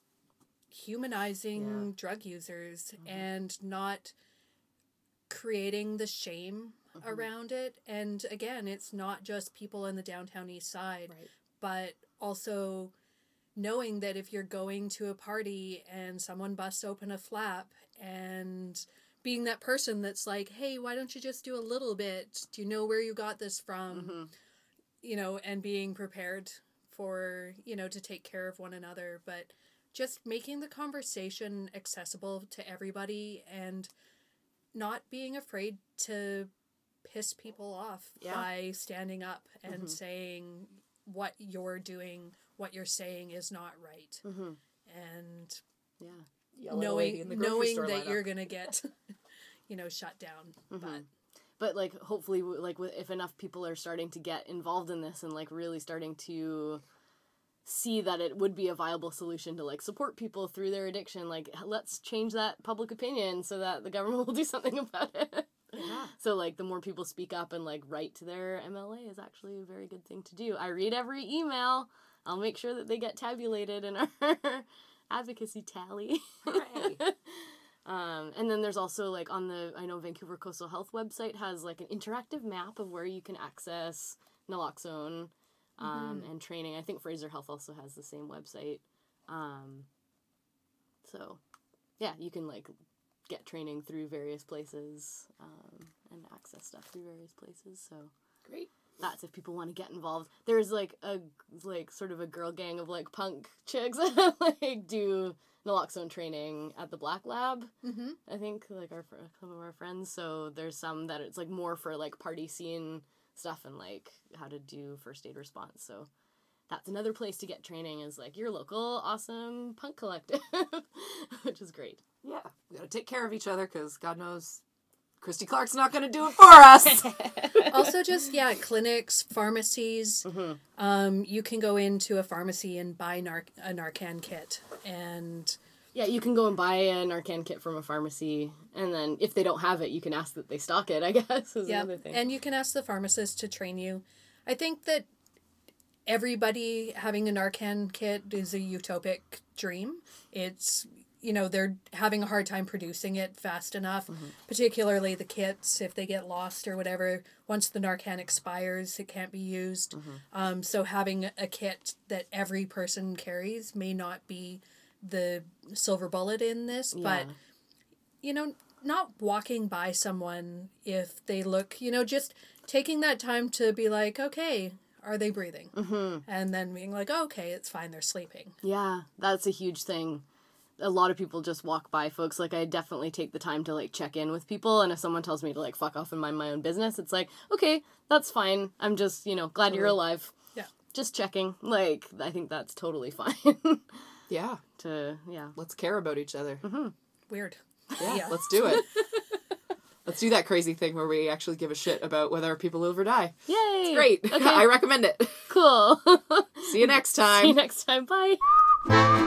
humanizing drug users and not creating the shame around it. And again, it's not just people in the downtown east side, but also knowing that if you're going to a party and someone busts open a flap, and being that person that's like, hey, why don't you just do a little bit? Do you know where you got this from? You know, and being prepared for, you know, to take care of one another. But just making the conversation accessible to everybody and not being afraid to piss people off by standing up and saying what you're doing, what you're saying is not right. And knowing that you're going to get, you know, shut down. But, like, hopefully, like, if enough people are starting to get involved in this and, like, really starting to see that it would be a viable solution to, like, support people through their addiction, like, let's change that public opinion so that the government will do something about it. So, like, the more people speak up and, like, write to their MLA is actually a very good thing to do. I read every email. I'll make sure that they get tabulated in our advocacy tally. And then there's also, like, I know Vancouver Coastal Health website has, like, an interactive map of where you can access naloxone and training. I think Fraser Health also has the same website. So, yeah, you can, like, get training through various places and access stuff through various places. So, great. That's if people want to get involved. There's, like, sort of a girl gang of, like, punk chicks that, like, do naloxone training at the Black Lab. I think, like, some of our friends. So there's some that it's, like, more for, like, party scene stuff and, like, how to do first aid response. So that's another place to get training is, like, your local awesome punk collective, which is great. Yeah, we gotta take care of each other because God knows Christy Clark's not gonna do it for us. Also, just clinics, pharmacies. You can go into a pharmacy and buy a Narcan kit, and you can go and buy a Narcan kit from a pharmacy, and then if they don't have it, you can ask that they stock it. I guess is another thing. And you can ask the pharmacist to train you. I think that everybody having a Narcan kit is a utopic dream. It's, you know, they're having a hard time producing it fast enough, particularly the kits, if they get lost or whatever. Once the Narcan expires, it can't be used. So having a kit that every person carries may not be the silver bullet in this, but, you know, not walking by someone if they look, you know, just taking that time to be like, okay, are they breathing? And then being like, oh, okay, it's fine, they're sleeping. Yeah, that's a huge thing. A lot of people just walk by folks. Like, I definitely take the time to, like, check in with people, and if someone tells me to, like, fuck off and mind my own business, it's like, okay, that's fine. I'm just, you know, glad you're alive. Yeah. Just checking. Like, I think that's totally fine. Yeah. Let's care about each other. Weird. Yeah, let's do it. Let's do that crazy thing where we actually give a shit about whether people live or die. Yay! It's great. Okay. I recommend it. Cool. See you next time. See you next time. Bye.